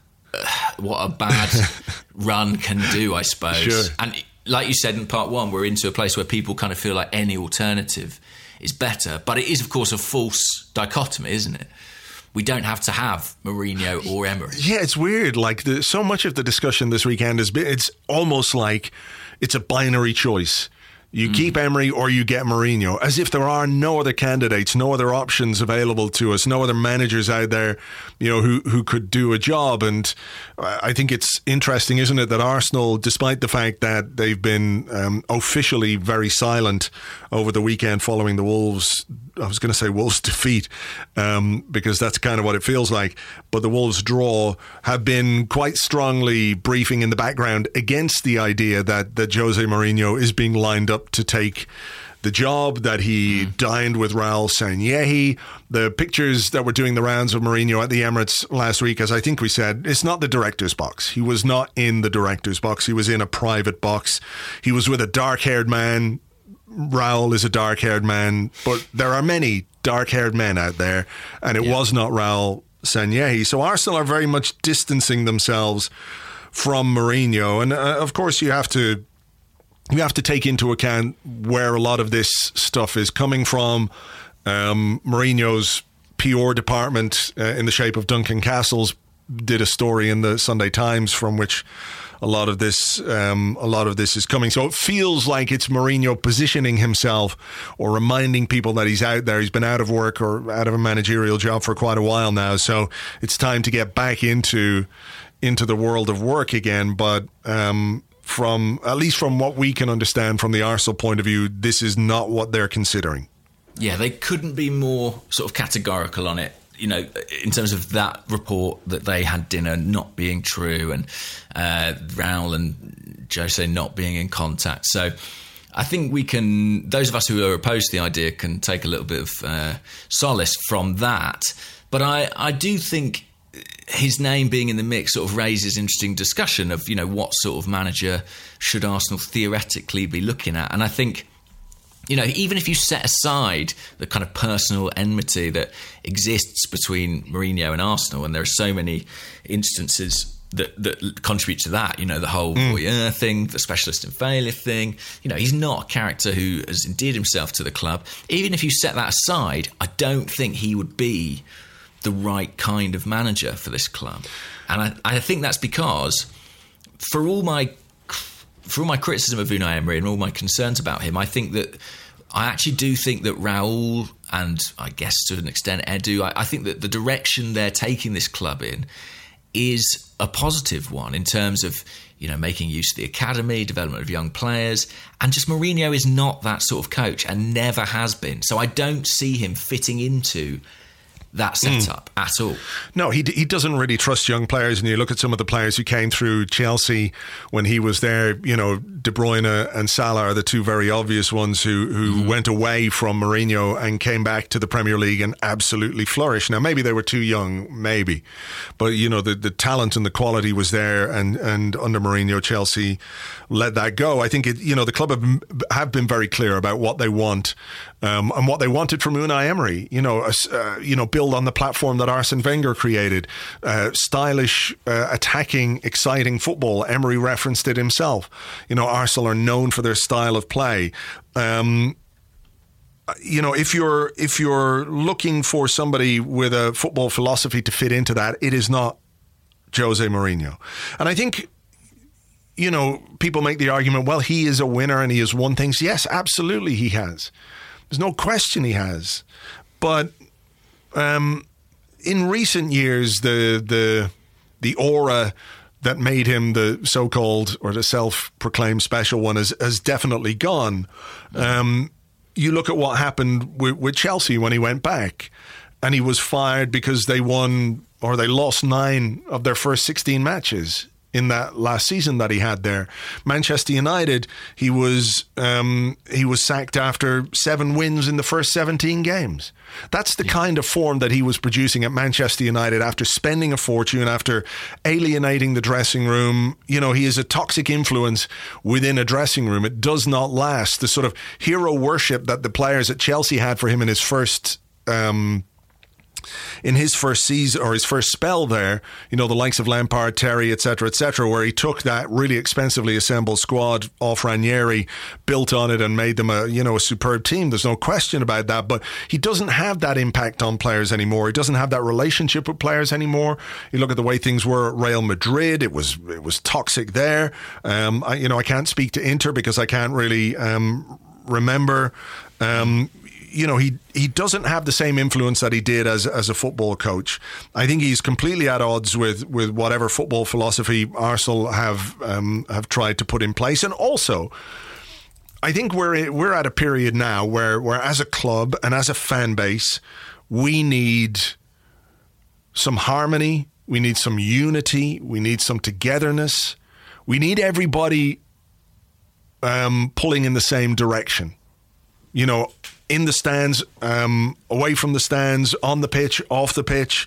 a bad run can do, I suppose. Sure. And like you said in part 1, we're into a place where people kind of feel like any alternative is better. But it is, of course, a false dichotomy, isn't it? We don't have to have Mourinho or Emery. Yeah, it's weird. Like so much of the discussion this weekend it's almost like it's a binary choice. You keep Emery or you get Mourinho, as if there are no other candidates, no other options available to us, no other managers out there, who could do a job. And I think it's interesting, isn't it, that Arsenal, despite the fact that they've been officially very silent over the weekend following the Wolves, I was going to say Wolves defeat, because that's kind of what it feels like, but the Wolves draw, have been quite strongly briefing in the background against the idea that Jose Mourinho is being lined up to take the job, that he dined with Raul Sanllehi. The pictures that were doing the rounds of Mourinho at the Emirates last week, as I think we said, it's not the director's box. He was not in the director's box. He was in a private box. He was with a dark-haired man. Raul is a dark-haired man, but there are many dark-haired men out there, and it was not Raul Sanllehi. So Arsenal are very much distancing themselves from Mourinho, and of course you have to take into account where a lot of this stuff is coming from. Mourinho's PR department, in the shape of Duncan Castles, did a story in the Sunday Times from which a lot of this is coming. So it feels like it's Mourinho positioning himself or reminding people that he's out there. He's been out of work or out of a managerial job for quite a while now. So it's time to get back into the world of work again. But from what we can understand from the Arsenal point of view, this is not what they're considering. Yeah, they couldn't be more sort of categorical on it. In terms of that report that they had dinner not being true, and Raul and Jose not being in contact. So I think those of us who are opposed to the idea can take a little bit of solace from that. But I do think his name being in the mix sort of raises interesting discussion of, what sort of manager should Arsenal theoretically be looking at. And I think, even if you set aside the kind of personal enmity that exists between Mourinho and Arsenal, and there are so many instances that contribute to that, the whole voyeur thing, the specialist in failure thing, he's not a character who has endeared himself to the club. Even if you set that aside, I don't think he would be the right kind of manager for this club. And I think that's because for all my criticism of Unai Emery and all my concerns about him, I actually do think that Raul and I guess to an extent Edu, I think that the direction they're taking this club in is a positive one in terms of, you know, making use of the academy, development of young players, and just Mourinho is not that sort of coach and never has been. So I don't see him fitting into that setup at all. No, he doesn't really trust young players. And you look at some of the players who came through Chelsea when he was there, you know, De Bruyne and Salah are the two very obvious ones who went away from Mourinho and came back to the Premier League and absolutely flourished. Now, maybe they were too young, maybe. But, you know, the talent and the quality was there, and under Mourinho, Chelsea let that go. I think, the club have been very clear about what they want and what they wanted from Unai Emery. Build on the platform that Arsene Wenger created. Stylish, attacking, exciting football. Emery referenced it himself. You know, Arsenal are known for their style of play. If you're looking for somebody with a football philosophy to fit into that, it is not Jose Mourinho. And I think, you know, people make the argument, well, he is a winner and he has won things. Yes, absolutely he has. There's no question he has. But in recent years, the aura that made him the so-called or the self-proclaimed special one has definitely gone. You look at what happened with Chelsea when he went back, and he was fired because they lost 9 of their first 16 matches in that last season that he had there. Manchester United, he was sacked after 7 wins in the first 17 games. That's the kind of form that he was producing at Manchester United after spending a fortune, after alienating the dressing room. You know, he is a toxic influence within a dressing room. It does not last. The sort of hero worship that the players at Chelsea had for him in his first season or his first spell there, you know, the likes of Lampard, Terry, etc., where he took that really expensively assembled squad off Ranieri, built on it and made them a superb team. There's no question about that, but he doesn't have that impact on players anymore. He doesn't have that relationship with players anymore. You look at the way things were at Real Madrid, it was toxic there. I can't speak to Inter because I can't really remember. He doesn't have the same influence that he did as a football coach. I think he's completely at odds with whatever football philosophy Arsenal have tried to put in place. And also, I think we're at a period now where as a club and as a fan base, we need some harmony, we need some unity, we need some togetherness. We need everybody pulling in the same direction. You know, in the stands, away from the stands, on the pitch, off the pitch.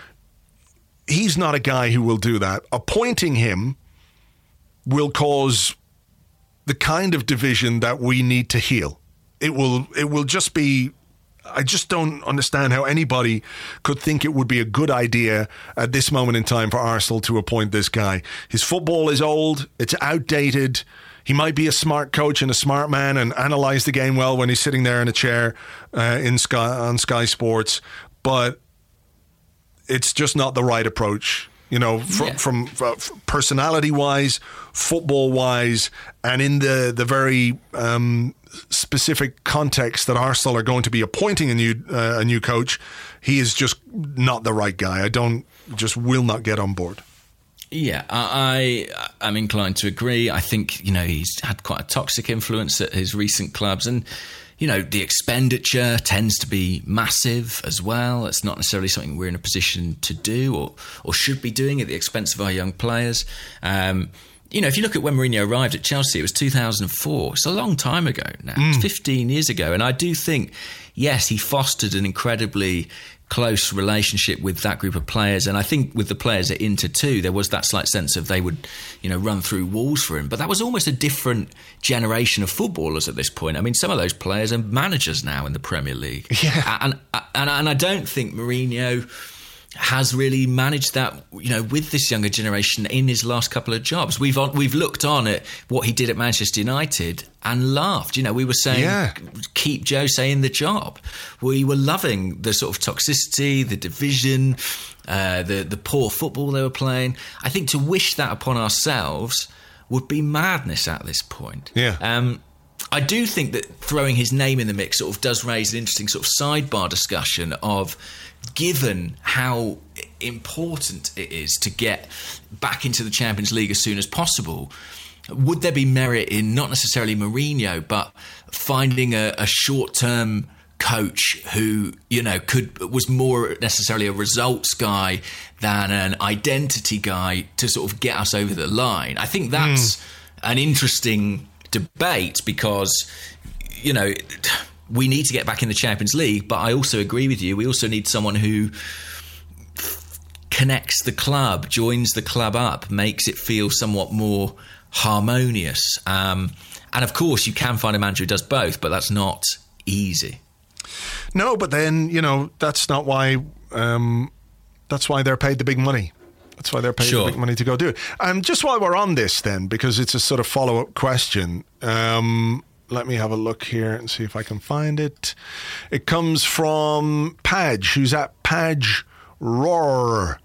He's not a guy who will do that. Appointing him will cause the kind of division that we need to heal. It will just be... I just don't understand how anybody could think it would be a good idea at this moment in time for Arsenal to appoint this guy. His football is old. It's outdated. He might be a smart coach and a smart man and analyse the game well when he's sitting there in a chair on Sky Sports, but it's just not the right approach. You know, from personality-wise, football-wise, and in the very specific context that Arsenal are going to be appointing a new coach, he is just not the right guy. Will not get on board. Yeah, I'm inclined to agree. I think, you know, he's had quite a toxic influence at his recent clubs, and, you know, the expenditure tends to be massive as well. It's not necessarily something we're in a position to do or should be doing at the expense of our young players. You know, if you look at when Mourinho arrived at Chelsea, it was 2004. It's a long time ago now. It's 15 years ago. And I do think, yes, he fostered an incredibly close relationship with that group of players, and I think with the players at Inter too, there was that slight sense of they would, you know, run through walls for him. But that was almost a different generation of footballers at this point. I mean, some of those players are managers now in the Premier League, and I don't think Mourinho has really managed that, you know, with this younger generation in his last couple of jobs. We've looked on at what he did at Manchester United and laughed. You know, we were saying, keep Jose in the job. We were loving the sort of toxicity, the division, the poor football they were playing. I think to wish that upon ourselves would be madness at this point. I do think that throwing his name in the mix sort of does raise an interesting sort of sidebar discussion of, given how important it is to get back into the Champions League as soon as possible, would there be merit in not necessarily Mourinho, but finding a short-term coach who, you know, was more necessarily a results guy than an identity guy to sort of get us over the line? I think that's an interesting debate because, you know, we need to get back in the Champions League, but I also agree with you. We also need someone who connects the club, joins the club up, makes it feel somewhat more harmonious. And of course, you can find a manager who does both, but that's not easy. No, but then, you know, that's not why. That's why they're paid the big money. That's why they're paid the big money to go do it. Just while we're on this, then, because it's a sort of follow-up question. Let me have a look here and see if I can find it. It comes from Padge, who's at Padge Roar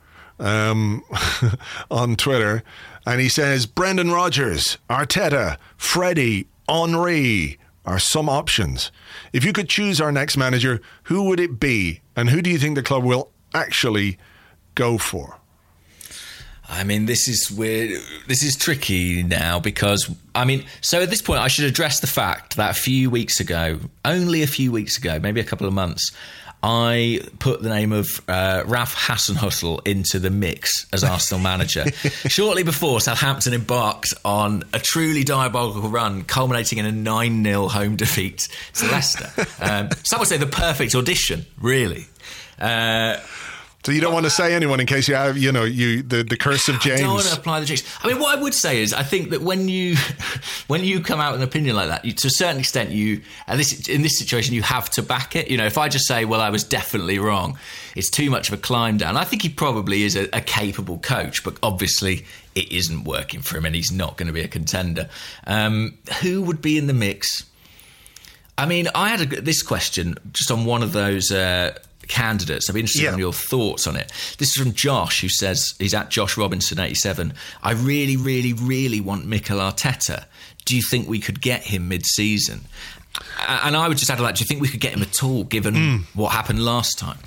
on Twitter. And he says, Brendan Rodgers, Arteta, Freddie, Henry are some options. If you could choose our next manager, who would it be? And who do you think the club will actually go for? I mean, this is weird. This is tricky now because, I mean, so at this point, I should address the fact that only a few weeks ago, maybe a couple of months, I put the name of Ralph Hasenhüttl into the mix as Arsenal manager. Shortly before, Southampton embarked on a truly diabolical run, culminating in a 9-0 home defeat to Leicester. Some would say the perfect audition, really. So you don't want to say anyone in case you have, you know, the curse of James. I don't want to apply the jinx. I mean, what I would say is, I think that when you come out with an opinion like that, to a certain extent, in this situation, you have to back it. You know, if I just say, well, I was definitely wrong, it's too much of a climb down. I think he probably is a capable coach, but obviously it isn't working for him and he's not going to be a contender. Who would be in the mix? I mean, I had this question just on one of those candidates. I'd be interested in your thoughts on it. This is from Josh, who says, he's at Josh Robinson 87. I really, really, really want Mikel Arteta. Do you think we could get him mid-season? And I would just add to that, do you think we could get him at all, given what happened last time?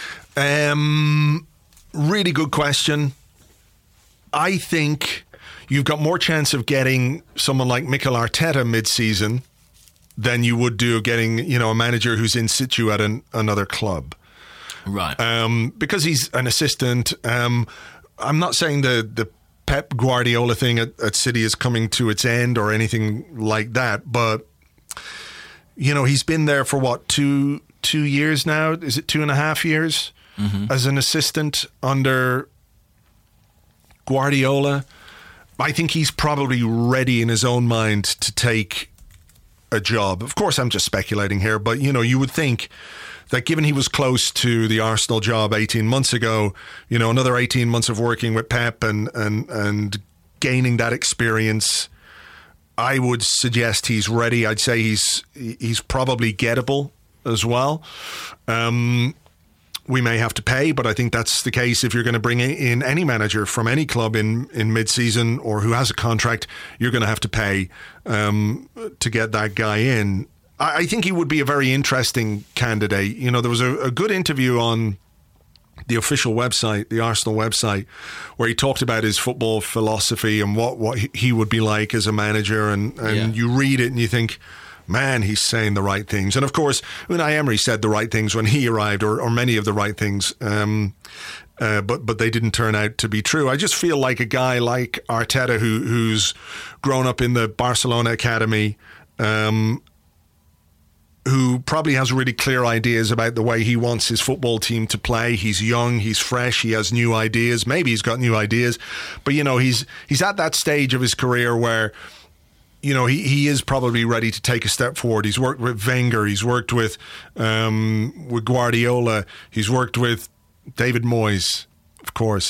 Really good question. I think you've got more chance of getting someone like Mikel Arteta mid-season than you would do getting, you know, a manager who's in situ at another club. Right. Because he's an assistant. I'm not saying the Pep Guardiola thing at City is coming to its end or anything like that, but, you know, he's been there for what, two years now? Is it 2.5 years as an assistant under Guardiola? I think he's probably ready in his own mind to take a job. Of course, I'm just speculating here, but, you know, you would think that given he was close to the Arsenal job 18 months ago, you know, another 18 months of working with Pep and gaining that experience, I would suggest he's ready. I'd say he's probably gettable as well. We may have to pay, but I think that's the case if you're going to bring in any manager from any club in mid-season or who has a contract, you're going to have to pay to get that guy in. I think he would be a very interesting candidate. You know, there was a good interview on the official website, the Arsenal website, where he talked about his football philosophy and what he would be like as a manager. And you read it and you think, man, he's saying the right things. And of course, Unai Emery said the right things when he arrived, or many of the right things. But they didn't turn out to be true. I just feel like a guy like Arteta, who's grown up in the Barcelona academy, who probably has really clear ideas about the way he wants his football team to play. He's young, he's fresh, he has new ideas. Maybe he's got new ideas. But, you know, he's at that stage of his career where, you know, he is probably ready to take a step forward. He's worked with Wenger, he's worked with Guardiola, he's worked with David Moyes, of course.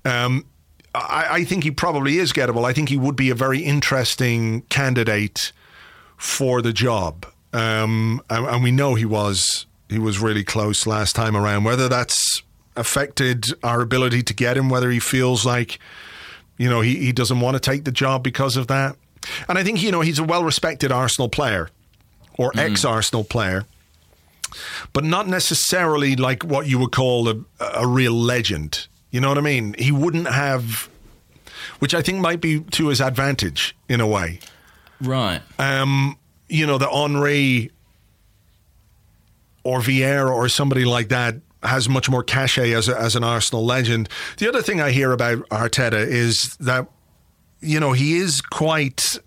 I think he probably is gettable. I think he would be a very interesting candidate for the job. And we know he was really close last time around. Whether that's affected our ability to get him, whether he feels like, he doesn't want to take the job because of that. And I think, he's a well-respected Arsenal player. or ex-Arsenal player, but not necessarily like what you would call a real legend. You know what I mean? He wouldn't have, which I think might be to his advantage in a way. Right. You know, the Henry or Vieira or somebody like that has much more cachet as an Arsenal legend. The other thing I hear about Arteta is that, you know, he is quite...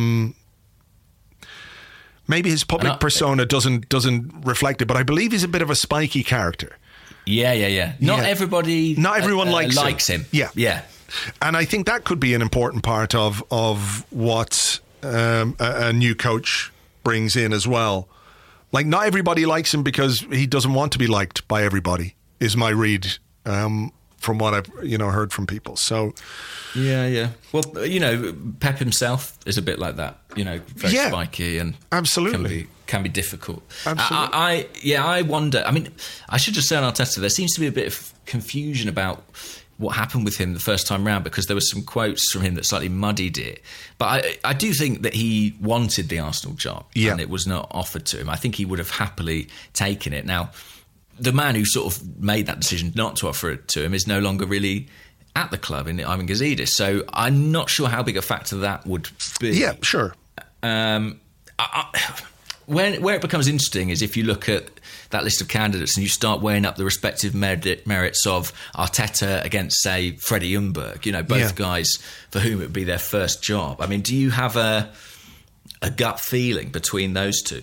maybe his public persona doesn't reflect it, but I believe he's a bit of a spiky character. Yeah. Not everyone likes him. Yeah. And I think that could be an important part of what a new coach brings in as well. Like, not everybody likes him because he doesn't want to be liked by everybody, is my read from what I've heard from people. So yeah. Well, Pep himself is a bit like that. Very spiky and absolutely can be difficult. Absolutely. I wonder. I mean, I should just say on Arteta, there seems to be a bit of confusion about what happened with him the first time round, because there were some quotes from him that slightly muddied it. But I do think that he wanted the Arsenal job, and it was not offered to him. I think he would have happily taken it. Now, the man who sort of made that decision not to offer it to him is no longer really at the club, in Ivan Gazidis. So I'm not sure how big a factor that would be. Yeah, sure. Where it becomes interesting is if you look at that list of candidates and you start weighing up the respective merits of Arteta against, say, Freddie Ljungberg, both guys for whom it would be their first job. I mean, do you have a gut feeling between those two?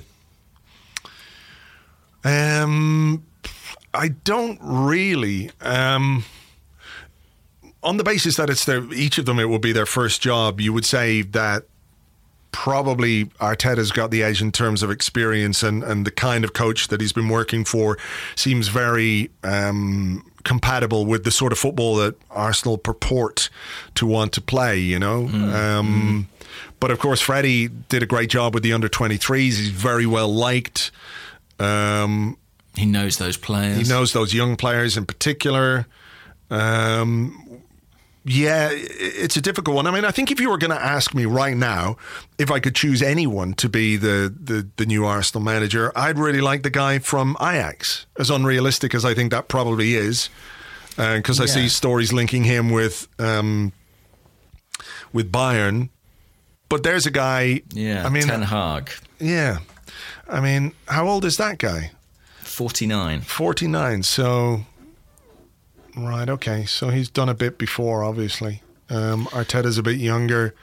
I don't really. On the basis that each of them, it will be their first job, you would say that probably Arteta's got the edge in terms of experience, and the kind of coach that he's been working for seems very compatible with the sort of football that Arsenal purport to want to play, But of course, Freddie did a great job with the under-23s. He's very well liked. He knows those players. He knows those young players in particular. Yeah, it's a difficult one. I mean, I think if you were going to ask me right now if I could choose anyone to be the new Arsenal manager, I'd really like the guy from Ajax, as unrealistic as I think that probably is, because I see stories linking him with Bayern. But there's a guy... Yeah, Ten Hag. Yeah. I mean, how old is that guy? 49. 49, so... Right, okay. So he's done a bit before, obviously. Arteta's a bit younger.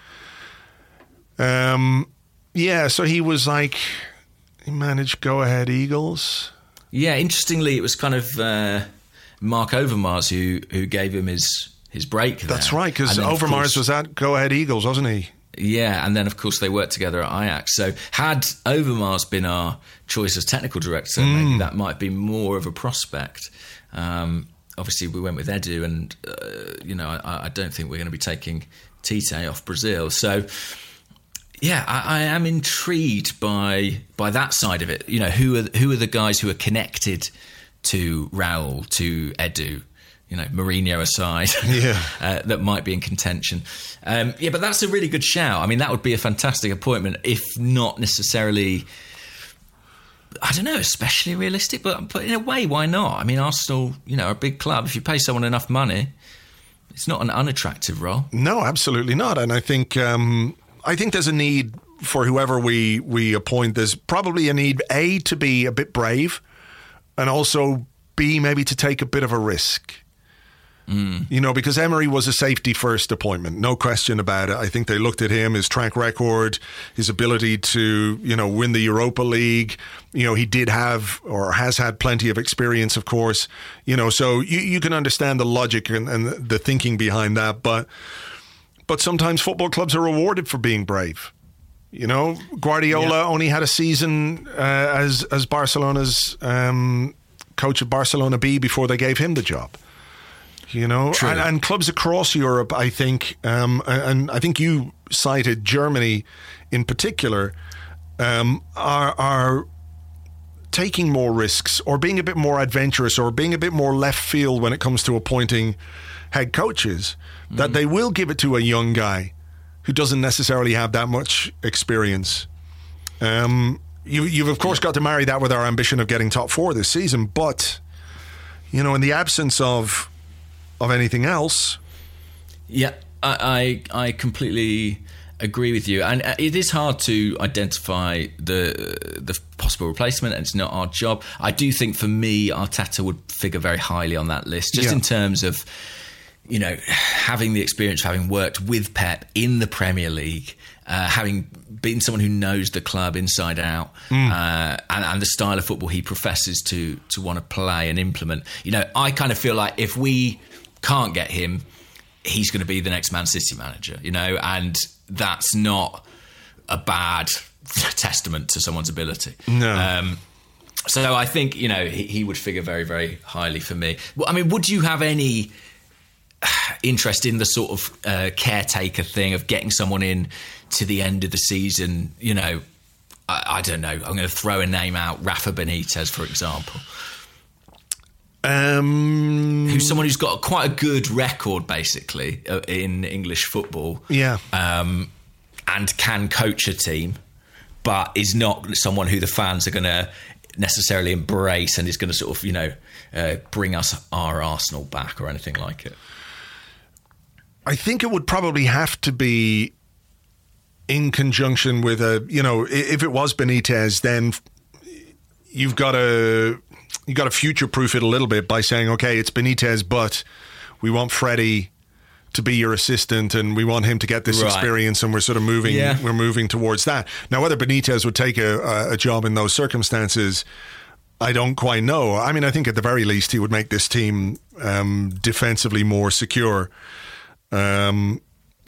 So he was like... He managed Go Ahead Eagles. Yeah, interestingly, it was kind of Mark Overmars who gave him his break there. That's right, because Overmars was at Go Ahead Eagles, wasn't he? Yeah, and then, of course, they worked together at Ajax. So had Overmars been our choice as technical director, maybe that might be more of a prospect. Obviously, we went with Edu, and I don't think we're going to be taking Tite off Brazil. So, yeah, I am intrigued by that side of it. Who are the guys who are connected to Raul, to Edu? Mourinho aside, that might be in contention. But that's a really good shout. I mean, that would be a fantastic appointment, if not necessarily... I don't know, especially realistic, but in a way, why not? I mean, Arsenal, are a big club. If you pay someone enough money, it's not an unattractive role. No, absolutely not. And I think there's a need for whoever we appoint. There's probably a need, A, to be a bit brave, and also, B, maybe to take a bit of a risk. Because Emery was a safety first appointment, no question about it. I think they looked at him, his track record, his ability to, win the Europa League. He did have, or has had, plenty of experience, of course. So you can understand the logic and the thinking behind that. But sometimes football clubs are rewarded for being brave. Guardiola only had a season as Barcelona's coach of Barcelona B before they gave him the job. And clubs across Europe, I think, and I think you cited Germany in particular, are taking more risks, or being a bit more adventurous, or being a bit more left field when it comes to appointing head coaches, that they will give it to a young guy who doesn't necessarily have that much experience. You've of course got to marry that with our ambition of getting top 4 this season, but in the absence of anything else. Yeah, I completely agree with you, and it is hard to identify the possible replacement, and it's not our job. I do think for me, Arteta would figure very highly on that list, just in terms of having the experience, having worked with Pep in the Premier League, having been someone who knows the club inside out, and the style of football he professes to want to play and implement. I kind of feel like if we can't get him, he's going to be the next Man City manager, and that's not a bad testament to someone's ability. No. So I think, he would figure very, very highly for me. Well, I mean, would you have any interest in the sort of caretaker thing of getting someone in to the end of the season? I don't know. I'm going to throw a name out, Rafa Benitez, for example. Who's someone who's got quite a good record, basically, in English football. Yeah. And can coach a team, but is not someone who the fans are going to necessarily embrace and is going to sort of, bring us our Arsenal back or anything like it. I think it would probably have to be in conjunction with if it was Benitez, then you've got to future-proof it a little bit by saying, okay, it's Benitez, but we want Freddie to be your assistant and we want him to get this experience, and we're sort of moving towards that. Now, whether Benitez would take a job in those circumstances, I don't quite know. I mean, I think at the very least he would make this team defensively more secure. And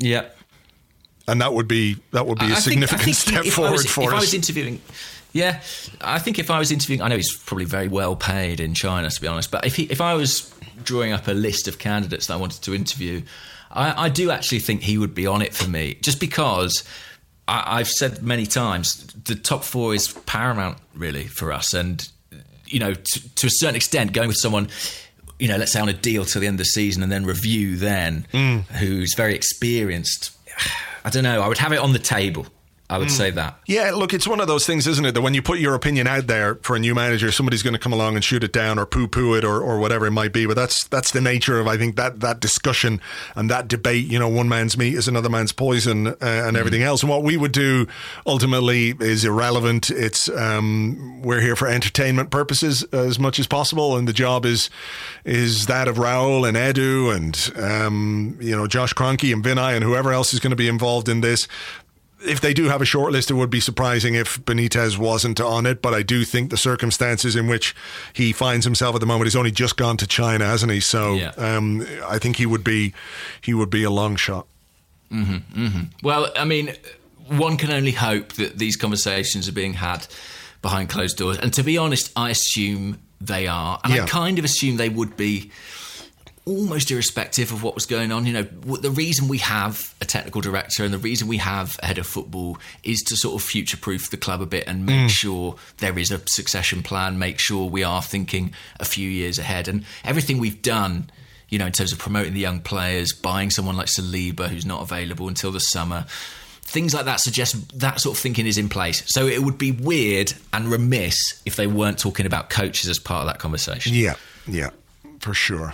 that would be a significant step forward for us. If I was interviewing, I think if I was interviewing, I know he's probably very well paid in China, to be honest, but if I was drawing up a list of candidates that I wanted to interview, I do actually think he would be on it for me, just because I've said many times the top 4 is paramount really for us, and to a certain extent going with someone, let's say on a deal till the end of the season and then review then, who's very experienced. I don't know. I would have it on the table. I would say that. Yeah, look, it's one of those things, isn't it, that when you put your opinion out there for a new manager, somebody's going to come along and shoot it down or poo-poo it or whatever it might be. But that's the nature of, I think, that discussion and that debate. One man's meat is another man's poison, and everything else. And what we would do ultimately is irrelevant. It's we're here for entertainment purposes as much as possible, and the job is that of Raul and Edu and Josh Kroenke and Vinay and whoever else is going to be involved in this. If they do have a short list, it would be surprising if Benitez wasn't on it, but I do think the circumstances in which he finds himself at the moment, he's only just gone to China, hasn't he? So I think he would be a long shot. Mm-hmm, mm-hmm. Well, I mean, one can only hope that these conversations are being had behind closed doors. And to be honest, I assume they are. And I kind of assume they would be almost irrespective of what was going on. The reason we have a technical director and the reason we have a head of football is to sort of future-proof the club a bit and make sure there is a succession plan, make sure we are thinking a few years ahead. And everything we've done, in terms of promoting the young players, buying someone like Saliba who's not available until the summer, things like that suggest that sort of thinking is in place. So it would be weird and remiss if they weren't talking about coaches as part of that conversation. Yeah, for sure.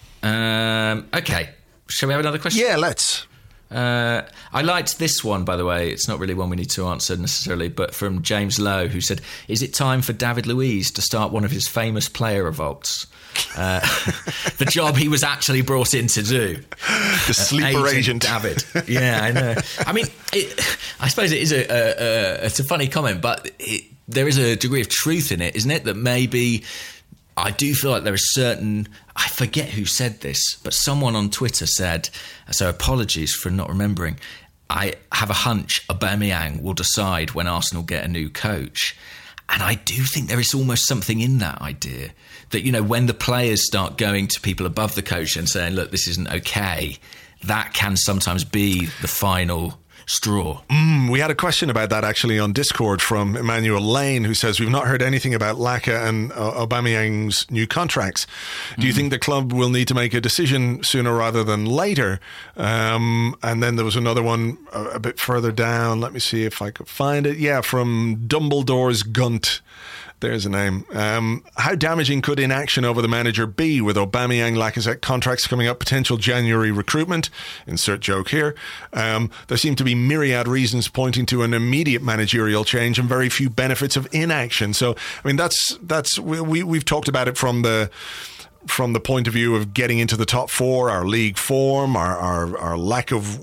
Okay, shall we have another question? Yeah, let's. I liked this one, by the way. It's not really one we need to answer necessarily, but from James Lowe, who said, is it time for David Luiz to start one of his famous player revolts? The job he was actually brought in to do. The sleeper agent. David. Yeah, I know. I mean, I suppose it is it's a funny comment, but there is a degree of truth in it, isn't it? That maybe I do feel like there is certain, I forget who said this, but someone on Twitter said, so apologies for not remembering, I have a hunch Aubameyang will decide when Arsenal get a new coach. And I do think there is almost something in that idea that, when the players start going to people above the coach and saying, look, this isn't okay, that can sometimes be the final straw. We had a question about that actually on Discord from Emmanuel Lane, who says, we've not heard anything about Laka and Aubameyang's new contracts. Do you think the club will need to make a decision sooner rather than later? And then there was another one a bit further down. Let me see if I could find it. Yeah, from Dumbledore's Gunt. There's a name. How damaging could inaction over the manager be with Aubameyang, Lacazette contracts coming up, potential January recruitment? Insert joke here. There seem to be myriad reasons pointing to an immediate managerial change and very few benefits of inaction. So, I mean, we've talked about it from the point of view of getting into the top four, our league form, our lack of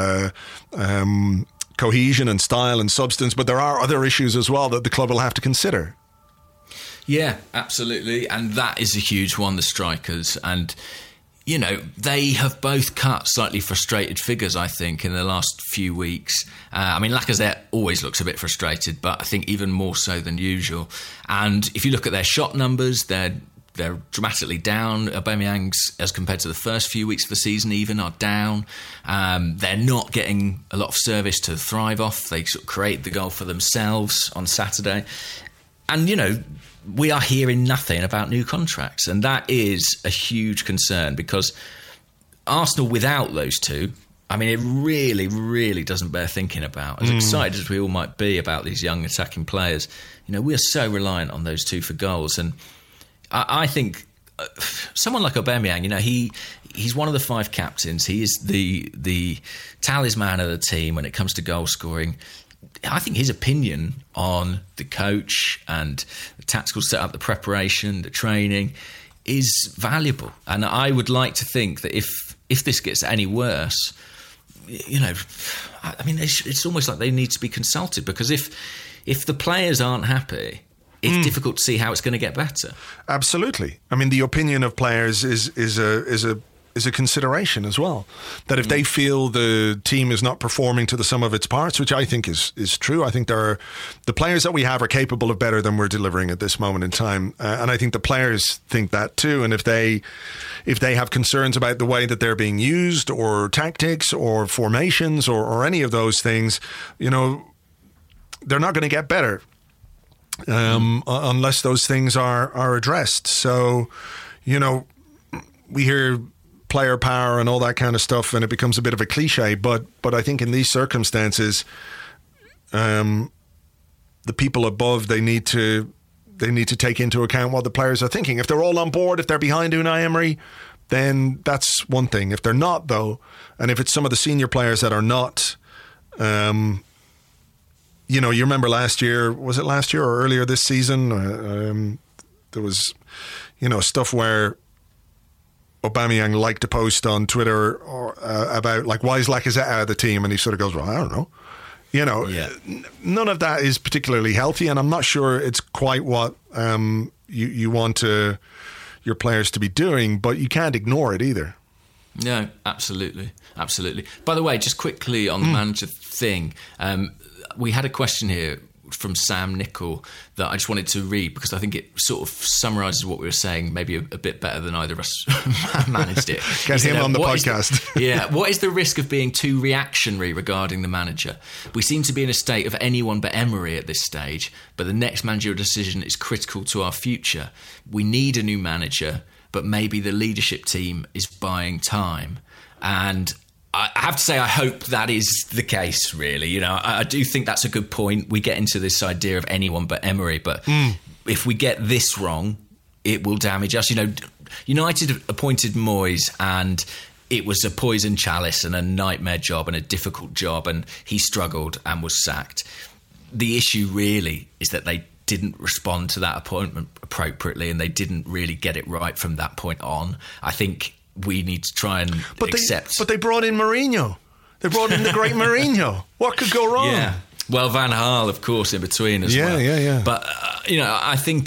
cohesion and style and substance. But there are other issues as well that the club will have to consider. Yeah, absolutely. And that is a huge one, the strikers. And, you know, they have both cut slightly frustrated figures, I think, in the last few weeks. I mean, Lacazette always looks a bit frustrated, but I think even more so than usual. And if you look at their shot numbers, they're dramatically down. Aubameyang's, as compared to the first few weeks of the season even, are down. They're not getting a lot of service to thrive off. They sort of create the goal for themselves on Saturday. And, you know, we are hearing nothing about new contracts. And that is a huge concern, because Arsenal without those two, I mean, it really, really doesn't bear thinking about. As excited as we all might be about these young attacking players, you know, we are so reliant on those two for goals. And I think someone like Aubameyang, you know, he's one of the 5 captains. He is the talisman of the team when it comes to goal scoring. I think his opinion on the coach and the tactical setup, the preparation, the training is valuable. And I would like to think that if this gets any worse, you know, I mean, it's almost like they need to be consulted, because if the players aren't happy, it's difficult to see how it's going to get better. Absolutely. I mean, the opinion of players is a consideration as well. That if they feel the team is not performing to the sum of its parts, which I think is true, I think the players that we have are capable of better than we're delivering at this moment in time, and I think the players think that too. And if they have concerns about the way that they're being used, or tactics, or formations, or any of those things, you know, they're not going to get better unless those things are addressed. So, you know, we hear player power and all that kind of stuff, and it becomes a bit of a cliche. But I think in these circumstances, the people above, they need to take into account what the players are thinking. If they're all on board, if they're behind Unai Emery, then that's one thing. If they're not, though, and if it's some of the senior players that are not, you know, you remember last year, was it last year or earlier this season? There was, you know, stuff where Aubameyang liked to post on Twitter about, like, why is Lacazette out of the team? And he sort of goes, well, I don't know. You know, none of that is particularly healthy, and I'm not sure it's quite what you want your players to be doing, but you can't ignore it either. No, absolutely. Absolutely. By the way, just quickly on the manager thing, we had a question here from Sam Nicol that I just wanted to read, because I think it sort of summarises what we were saying maybe a bit better than either of us managed it. Get him on the podcast. What is the risk of being too reactionary regarding the manager? We seem to be in a state of anyone but Emery at this stage, but the next managerial decision is critical to our future. We need a new manager, but maybe the leadership team is buying time. And I have to say, I hope that is the case, really. You know, I do think that's a good point. We get into this idea of anyone but Emery, but if we get this wrong, it will damage us. You know, United appointed Moyes, and it was a poison chalice and a nightmare job and a difficult job, and he struggled and was sacked. The issue really is that they didn't respond to that appointment appropriately, and they didn't really get it right from that point on. I think we need to try and accept. But they brought in Mourinho. They brought in the great Mourinho. What could go wrong? Yeah. Well, Van Gaal, of course, in between as well. Yeah. But you know, I think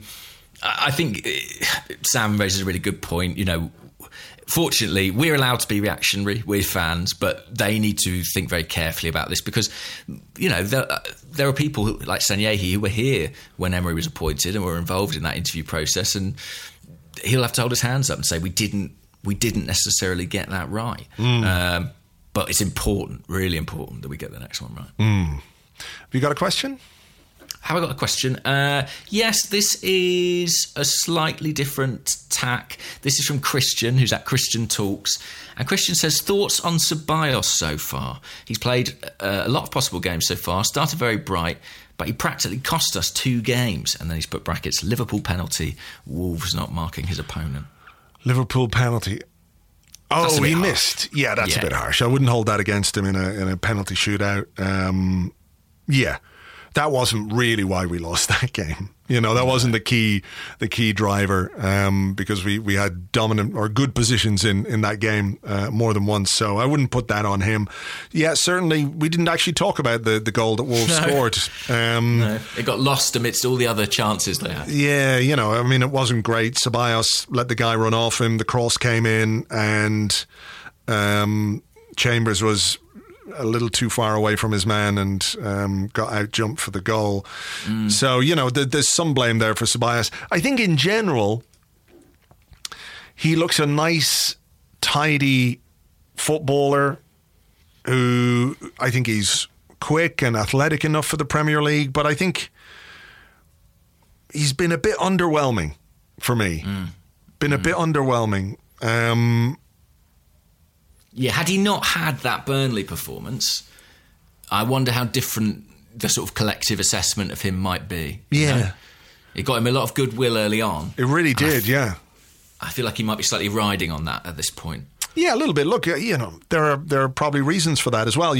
Sam raises a really good point. You know, fortunately, we're allowed to be reactionary. We're fans, but they need to think very carefully about this, because you know there are people like Sanyehi who were here when Emery was appointed and were involved in that interview process, and he'll have to hold his hands up and say we didn't necessarily get that right. But it's important, really important, that we get the next one right. Have you got a question? Have I got a question? Yes, this is a slightly different tack. This is from Christian, who's at Christian Talks. And Christian says, thoughts on Ceballos so far? He's played a lot of possible games so far, started very bright, but he practically cost us 2 games. And then he's put brackets, Liverpool penalty, Wolves not marking his opponent. Liverpool penalty. Oh, he missed. Yeah, that's a bit harsh. I wouldn't hold that against him in a penalty shootout. Yeah, that wasn't really why we lost that game. That wasn't the key driver, because we had dominant or good positions in that game more than once. So I wouldn't put that on him. Yeah, certainly we didn't actually talk about the goal that Wolves scored. No, it got lost amidst all the other chances they had. Yeah, it wasn't great. Ceballos let the guy run off him. The cross came in, and Chambers was a little too far away from his man and got out jumped for the goal. So, there's some blame there for Ceballos. I think in general, he looks a nice, tidy footballer who I think he's quick and athletic enough for the Premier League, but I think he's been a bit underwhelming for me. Been a bit underwhelming. Yeah, had he not had that Burnley performance, I wonder how different the sort of collective assessment of him might be. Yeah. It got him a lot of goodwill early on. It really did, yeah. I feel like he might be slightly riding on that at this point. Yeah, a little bit. Look, there are probably reasons for that as well.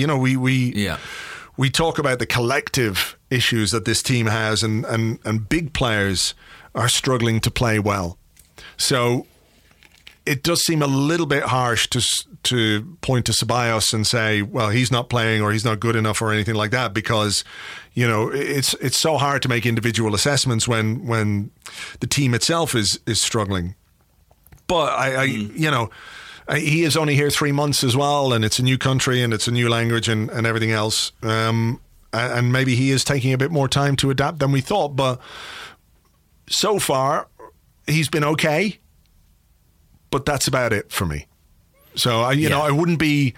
We talk about the collective issues that this team has, and big players are struggling to play well. So it does seem a little bit harsh to point to Ceballos and say, well, he's not playing or he's not good enough or anything like that, because it's so hard to make individual assessments when the team itself is struggling. But he is only here 3 months as well, and it's a new country and it's a new language and everything else. And maybe he is taking a bit more time to adapt than we thought. But so far, he's been okay. But that's about it for me. So I wouldn't be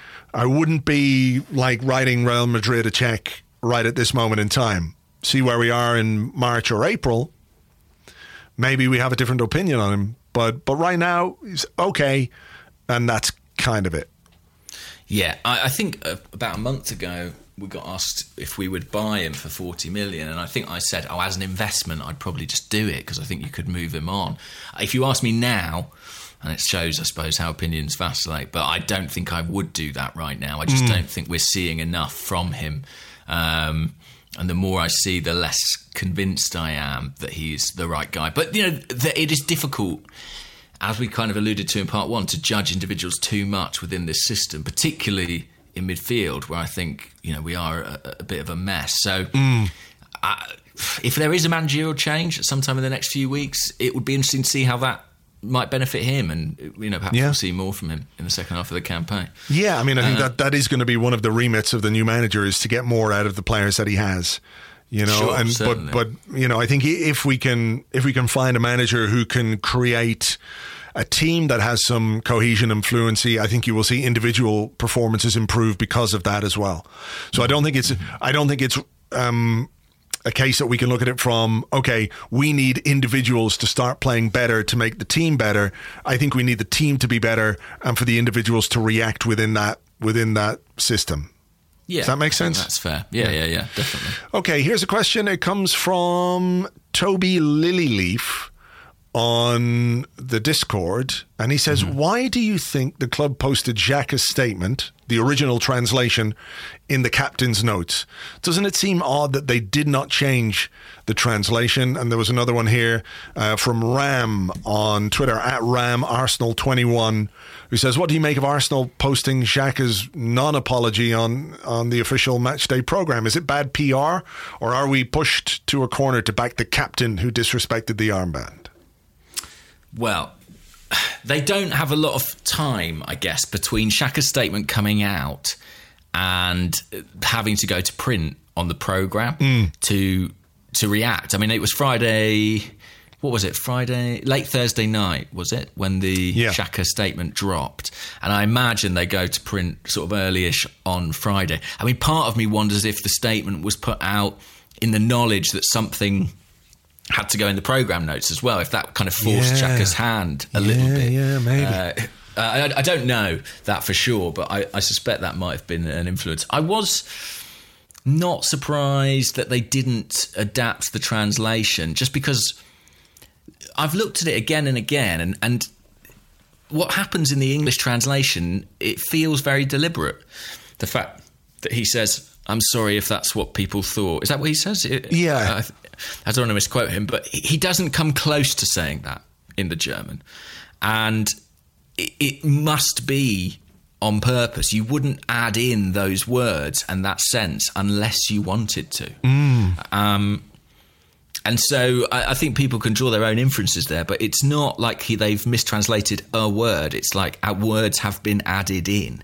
like writing Real Madrid a check right at this moment in time. See where we are in March or April. Maybe we have a different opinion on him. But right now, he's okay. And that's kind of it. Yeah, I think about a month ago, we got asked if we would buy him for 40 million. And I think I said, as an investment, I'd probably just do it because I think you could move him on. If you ask me now, and it shows, I suppose, how opinions vacillate, but I don't think I would do that right now. I just don't think we're seeing enough from him. And the more I see, the less convinced I am that he's the right guy. But, it is difficult, as we kind of alluded to in part one, to judge individuals too much within this system, particularly in midfield, where I think, we are a bit of a mess. So if there is a managerial change at some time in the next few weeks, it would be interesting to see how that might benefit him, and perhaps we'll see more from him in the second half of the campaign. Yeah, I think that is going to be one of the remits of the new manager, is to get more out of the players that he has. Sure, but I think if we can find a manager who can create a team that has some cohesion and fluency, I think you will see individual performances improve because of that as well. So I don't think it's a case that we can look at it from, okay, we need individuals to start playing better to make the team better. I think we need the team to be better and for the individuals to react within that system. Yeah, does that make sense? That's fair. Yeah, definitely. Okay, here's a question. It comes from Toby Lilyleaf on the Discord, and he says, why do you think the club posted Xhaka's statement, the original translation, in the captain's notes? Doesn't it seem odd that they did not change the translation? And there was another one here from Ram on Twitter, at RamArsenal21, who says, what do you make of Arsenal posting Xhaka's non-apology on the official matchday programme? Is it bad PR, or are we pushed to a corner to back the captain who disrespected the armband? Well, they don't have a lot of time, I guess, between Xhaka's statement coming out and having to go to print on the programme to react. I mean, it was Friday what was it, late Thursday night, was it, when the Xhaka statement dropped? And I imagine they go to print sort of early-ish on Friday. I mean, part of me wonders if the statement was put out in the knowledge that something had to go in the programme notes as well, if that kind of forced Xhaka's hand a little bit. Yeah, maybe. I don't know that for sure, but I suspect that might have been an influence. I was not surprised that they didn't adapt the translation, just because I've looked at it again and again, and what happens in the English translation, it feels very deliberate. The fact that he says, "I'm sorry if that's what people thought." Is that what he says? Yeah. I don't want to misquote him, but he doesn't come close to saying that in the German. And it must be on purpose. You wouldn't add in those words and that sense unless you wanted to. And so I think people can draw their own inferences there, but it's not like they've mistranslated a word. It's like our words have been added in.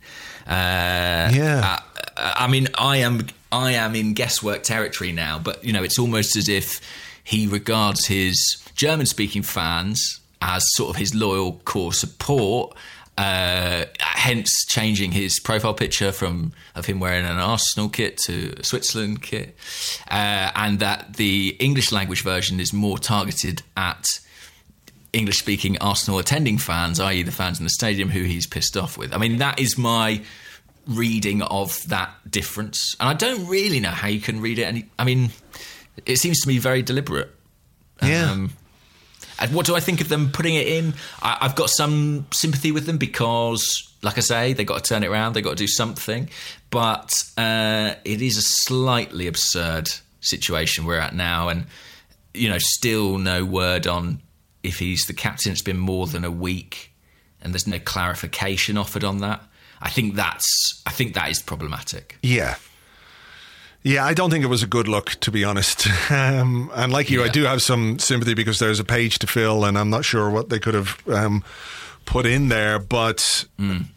I mean, I am in guesswork territory now, but, you know, it's almost as if he regards his German-speaking fans as sort of his loyal core support, hence changing his profile picture of him wearing an Arsenal kit to a Switzerland kit, and that the English language version is more targeted at English-speaking Arsenal attending fans, i.e. the fans in the stadium who he's pissed off with. I mean, that is my reading of that difference. And I don't really know how you can read it. I mean, it seems to me very deliberate. Yeah. And what do I think of them putting it in? I've got some sympathy with them because, like I say, they've got to turn it around. They've got to do something. But it is a slightly absurd situation we're at now. And, you know, still no word on if he's the captain. It's been more than a week and there's no clarification offered on that. I think that is problematic. Yeah. Yeah, I don't think it was a good look, to be honest. And like you, I do have some sympathy because there's a page to fill and I'm not sure what they could have put in there. But,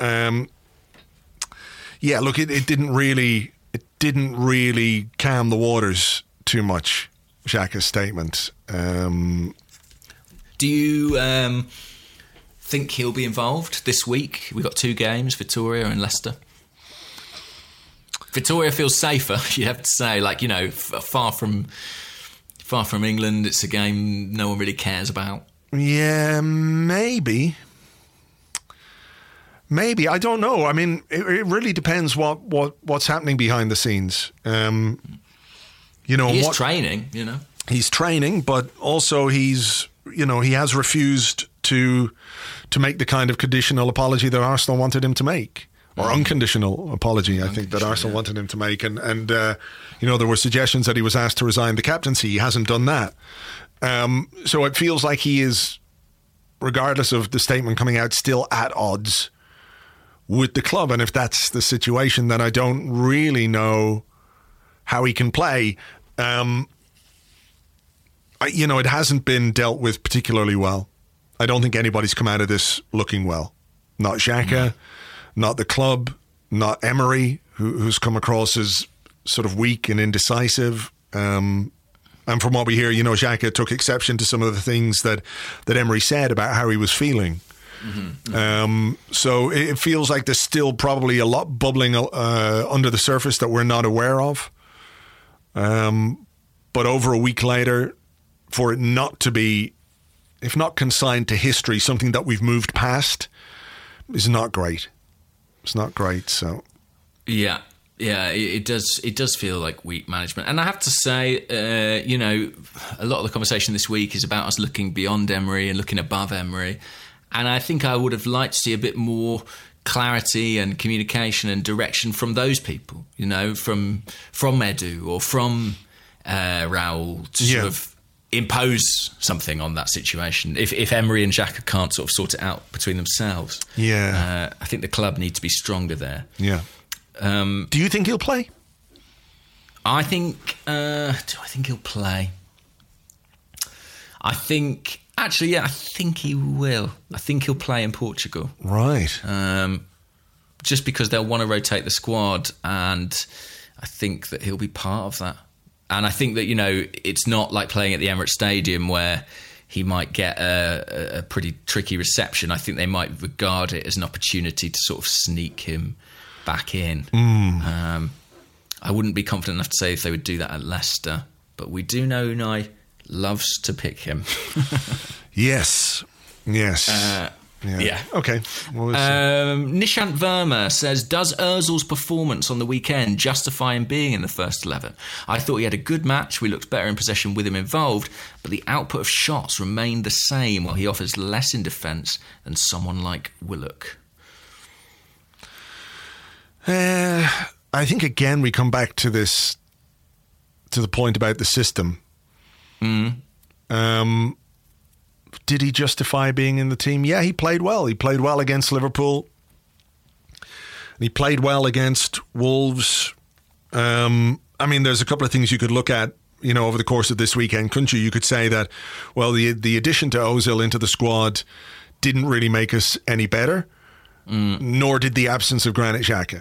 yeah, look, it didn't really calm the waters too much, Xhaka's statement. Do you think he'll be involved this week? We've got 2 games, Vitória and Leicester. Vitória feels safer, you have to say. Like, you know, far from England, it's a game no one really cares about. Yeah, maybe. I don't know. I mean, it really depends what's happening behind the scenes. You know, he's training. You know, he's training, but also he has refused to make the kind of conditional apology that Arsenal wanted him to make. Or unconditional apology, I think, that Arsenal wanted him to make. And you know, there were suggestions that he was asked to resign the captaincy. He hasn't done that. So it feels like he is, regardless of the statement coming out, still at odds with the club. And if that's the situation, then I don't really know how he can play. You know, it hasn't been dealt with particularly well. I don't think anybody's come out of this looking well. Not Xhaka. Not the club, not Emery, who's come across as sort of weak and indecisive. And from what we hear, you know, Xhaka took exception to some of the things that Emery said about how he was feeling. So it feels like there's still probably a lot bubbling under the surface that we're not aware of. But over a week later, for it not to be, if not consigned to history, something that we've moved past, is not great. It's not great, so... Yeah, it does feel like weak management. And I have to say, you know, a lot of the conversation this week is about us looking beyond Emery and looking above Emery. And I think I would have liked to see a bit more clarity and communication and direction from those people, you know, from Edu or from Raul to sort of impose something on that situation if Emery and Xhaka can't sort of sort it out between themselves. I think the club need to be stronger there. Do you think he'll play? I think do I think he'll play? I think actually, I think he will. I think he'll play in Portugal. Right. Just because they'll want to rotate the squad, and I think that he'll be part of that. And I think that, you know, it's not like playing at the Emirates Stadium where he might get a pretty tricky reception. I think they might regard it as an opportunity to sort of sneak him back in. I wouldn't be confident enough to say if they would do that at Leicester, but we do know Unai loves to pick him. Yes. Yeah. Okay. Well, Nishant Verma says, does Ozil's performance on the weekend justify him being in the first 11? I thought he had a good match. We looked better in possession with him involved, but the output of shots remained the same while he offers less in defence than someone like Willock. I think, again, we come back to this, to the point about the system. Did he justify being in the team? Yeah, he played well. He played well against Liverpool. He played well against Wolves. I mean, there's a couple of things you could look at, you know, over the course of this weekend, couldn't you? You could say that, well, the addition to Ozil into the squad didn't really make us any better, nor did the absence of Granit Xhaka.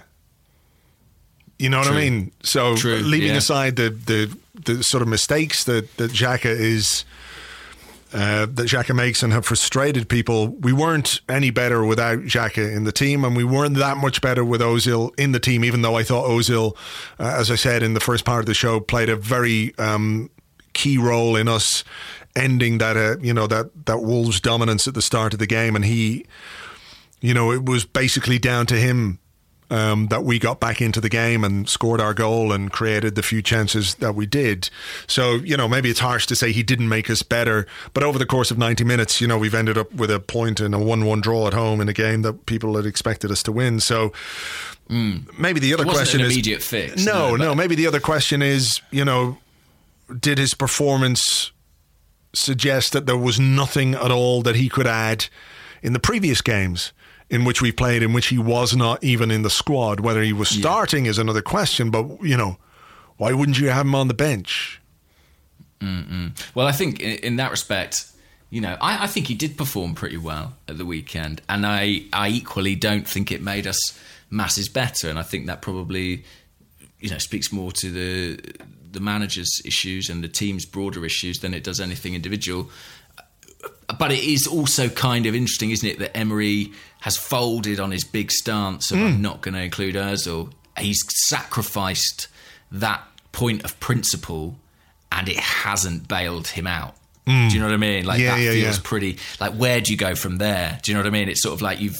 You know what I mean? So leaving aside the sort of mistakes that Xhaka is... that Xhaka makes and have frustrated people, we weren't any better without Xhaka in the team, and we weren't that much better with Ozil in the team, even though I thought Ozil, as I said in the first part of the show, played a very key role in us ending that that Wolves dominance at the start of the game, and he, you know, it was basically down to him that we got back into the game and scored our goal and created the few chances that we did. So, you know, maybe it's harsh to say he didn't make us better, but over the course of 90 minutes, you know, we've ended up with a point and a 1-1 draw at home in a game that people had expected us to win. So maybe the other question is... immediate fix. No, maybe the other question is, you know, did his performance suggest that there was nothing at all that he could add in the previous games in which we played, in which he was not even in the squad? Whether he was starting is another question, but, you know, why wouldn't you have him on the bench? Well, I think in that respect, you know, I think he did perform pretty well at the weekend, and I equally don't think it made us masses better, and I think that probably, you know, speaks more to the manager's issues and the team's broader issues than it does anything individual. But it is also kind of interesting, isn't it, that Emery has folded on his big stance of I'm not going to include Ozil. He's sacrificed that point of principle and it hasn't bailed him out. Do you know what I mean? Like that feels pretty... Like, where do you go from there? Do you know what I mean? It's sort of like you've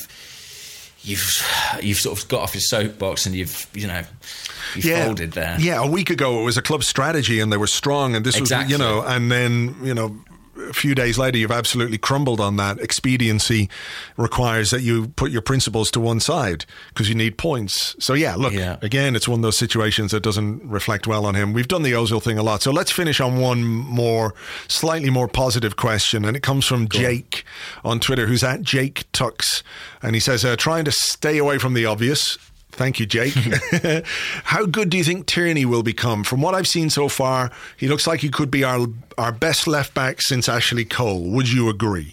sort of got off your soapbox and you've folded there. Yeah, a week ago it was a club strategy and they were strong, and this was, you know, and then, you know, a few days later you've absolutely crumbled on that. Expediency requires that you put your principles to one side because you need points. So again, it's one of those situations that doesn't reflect well on him. We've done the Ozil thing a lot, so let's finish on one more slightly more positive question, and it comes from Jake on Twitter, who's at Jake Tux, and he says, trying to stay away from the obvious. Thank you, Jake. How good do you think Tierney will become? From what I've seen so far, he looks like he could be our best left back since Ashley Cole. Would you agree?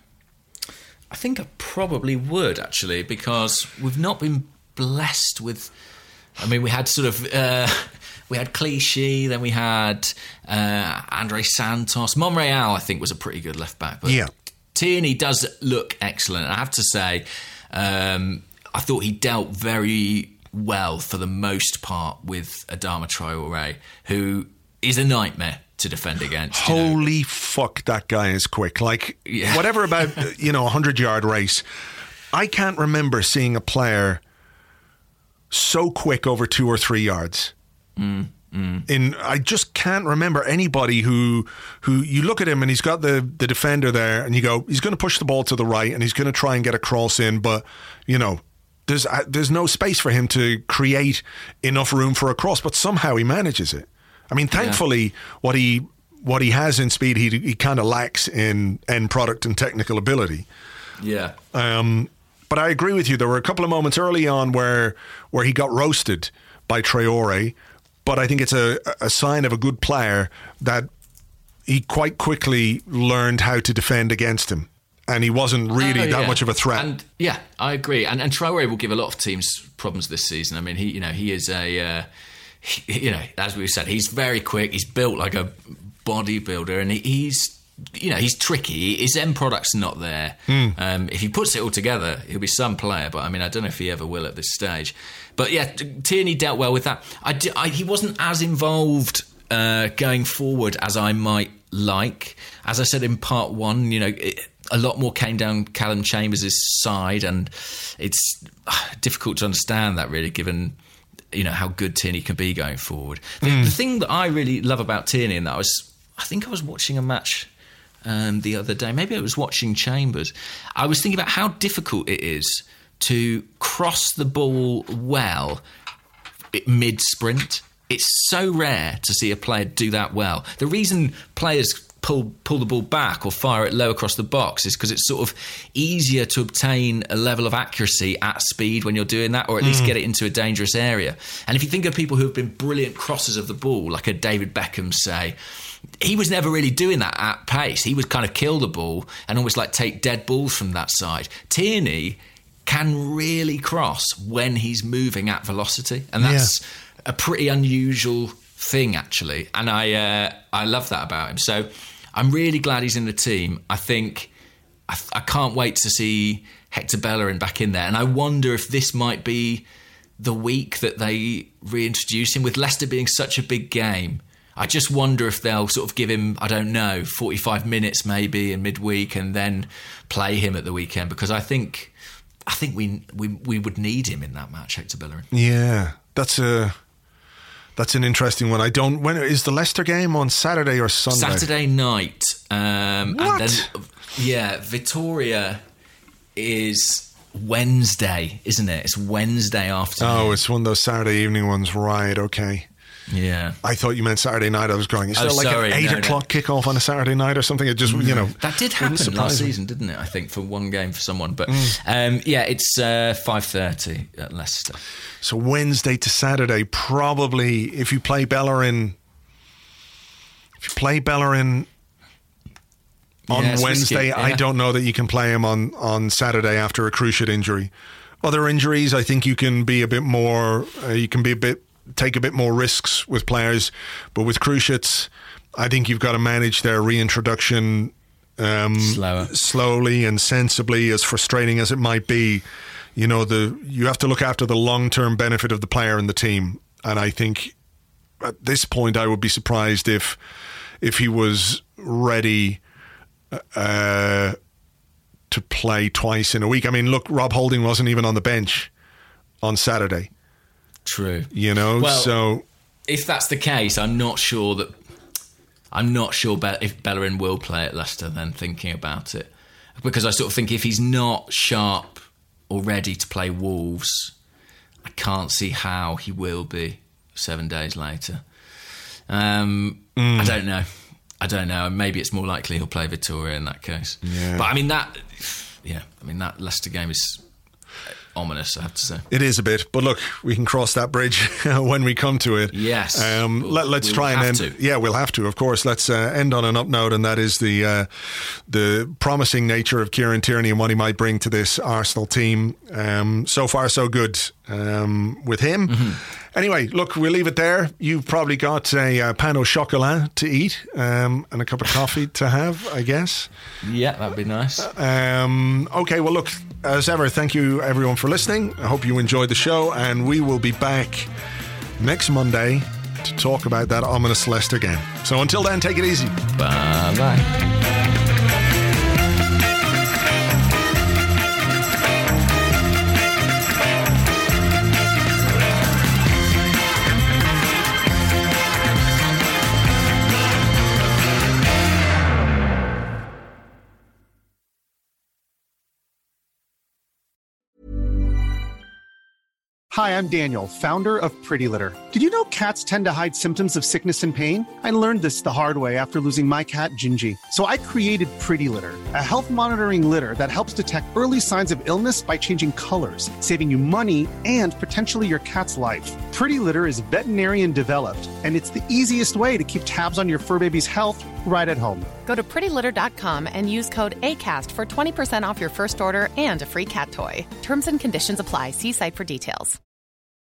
I think I probably would, actually, because we've not been blessed with... I mean, we had sort of... we had Clichy, then we had Andre Santos. Monreal, I think, was a pretty good left back. But Tierney does look excellent. I have to say... I thought he dealt very well for the most part with Adama Traoré, who is a nightmare to defend against. Holy fuck, that guy is quick. Like, whatever about, a 100-yard race, I can't remember seeing a player so quick over 2 or 3 yards. I just can't remember anybody who you look at him and he's got the defender there and you go, he's going to push the ball to the right and he's going to try and get a cross in, but, you know, there's no space for him to create enough room for a cross, but somehow he manages it. I mean, thankfully, what he has in speed, he kind of lacks in end product and technical ability. Yeah. But I agree with you. There were a couple of moments early on where he got roasted by Traoré, but I think it's a sign of a good player that he quite quickly learned how to defend against him. And he wasn't really that much of a threat. And I agree. And Traoré will give a lot of teams problems this season. I mean, he is as we said, he's very quick. He's built like a bodybuilder, and he's he's tricky. His end product's not there. If he puts it all together, he'll be some player. But I mean, I don't know if he ever will at this stage. But yeah, Tierney dealt well with that. He wasn't as involved going forward as I might like. As I said in part one, a lot more came down Callum Chambers' side, and it's difficult to understand that really, given how good Tierney can be going forward. The thing that I really love about Tierney, and I think I was watching a match the other day, maybe I was watching Chambers, I was thinking about how difficult it is to cross the ball well mid-sprint. It's so rare to see a player do that well. The reason players pull the ball back or fire it low across the box is because it's sort of easier to obtain a level of accuracy at speed when you're doing that, or at least get it into a dangerous area. And if you think of people who have been brilliant crossers of the ball, like a David Beckham, say, he was never really doing that at pace. He would kind of kill the ball and almost like take dead balls from that side. Tierney can really cross when he's moving at velocity, and that's a pretty unusual thing, actually. And I love that about him. So I'm really glad he's in the team. I think I can't wait to see Hector Bellerin back in there. And I wonder if this might be the week that they reintroduce him, with Leicester being such a big game. I just wonder if they'll sort of give him, 45 minutes maybe in midweek and then play him at the weekend, because I think we would need him in that match, Hector Bellerin. Yeah, that's an interesting one. When is the Leicester game, on Saturday or Sunday? Saturday night. What? And then, Vittoria is Wednesday, isn't it? It's Wednesday afternoon. Oh, it's one of those Saturday evening ones, right? Okay. Yeah. I thought you meant Saturday night. I was going, is there an 8 o'clock kickoff on a Saturday night or something? It just, that did happen last season, didn't it? I think, for one game for someone. But it's 5:30 at Leicester. So Wednesday to Saturday, probably, if you play Bellerin on Wednesday, risky, I don't know that you can play him on Saturday after a cruciate injury. Other injuries, I think you can be a bit more, take a bit more risks with players, but with cruciates, I think you've got to manage their reintroduction slowly and sensibly, as frustrating as it might be. You have to look after the long-term benefit of the player and the team. And I think at this point, I would be surprised if he was ready to play twice in a week. I mean, look, Rob Holding wasn't even on the bench on Saturday. True. So if that's the case, I'm not sure if Bellerin will play at Leicester then, thinking about it. Because I sort of think if he's not sharp or ready to play Wolves, I can't see how he will be 7 days later. I don't know. Maybe it's more likely he'll play Vittoria in that case. Yeah. But that Leicester game is ominous, I have to say. It is a bit, but look, we can cross that bridge when we come to it. Yes. Let's try and end. Yeah, we'll have to, of course. Let's end on an up note, and that is the promising nature of Kieran Tierney and what he might bring to this Arsenal team. So far, so good with him. Mm-hmm. Anyway, look, we'll leave it there. You've probably got a pain au chocolat to eat and a cup of coffee to have, I guess. Yeah, that'd be nice. Okay, well, look, as ever, thank you everyone for listening. I hope you enjoyed the show, and we will be back next Monday to talk about that ominous Leicester game. So until then, take it easy. Bye-bye. Hi, I'm Daniel, founder of Pretty Litter. Did you know cats tend to hide symptoms of sickness and pain? I learned this the hard way after losing my cat, Gingy. So I created Pretty Litter, a health monitoring litter that helps detect early signs of illness by changing colors, saving you money and potentially your cat's life. Pretty Litter is veterinarian developed, and it's the easiest way to keep tabs on your fur baby's health right at home. Go to prettylitter.com and use code ACAST for 20% off your first order and a free cat toy. Terms and conditions apply. See site for details.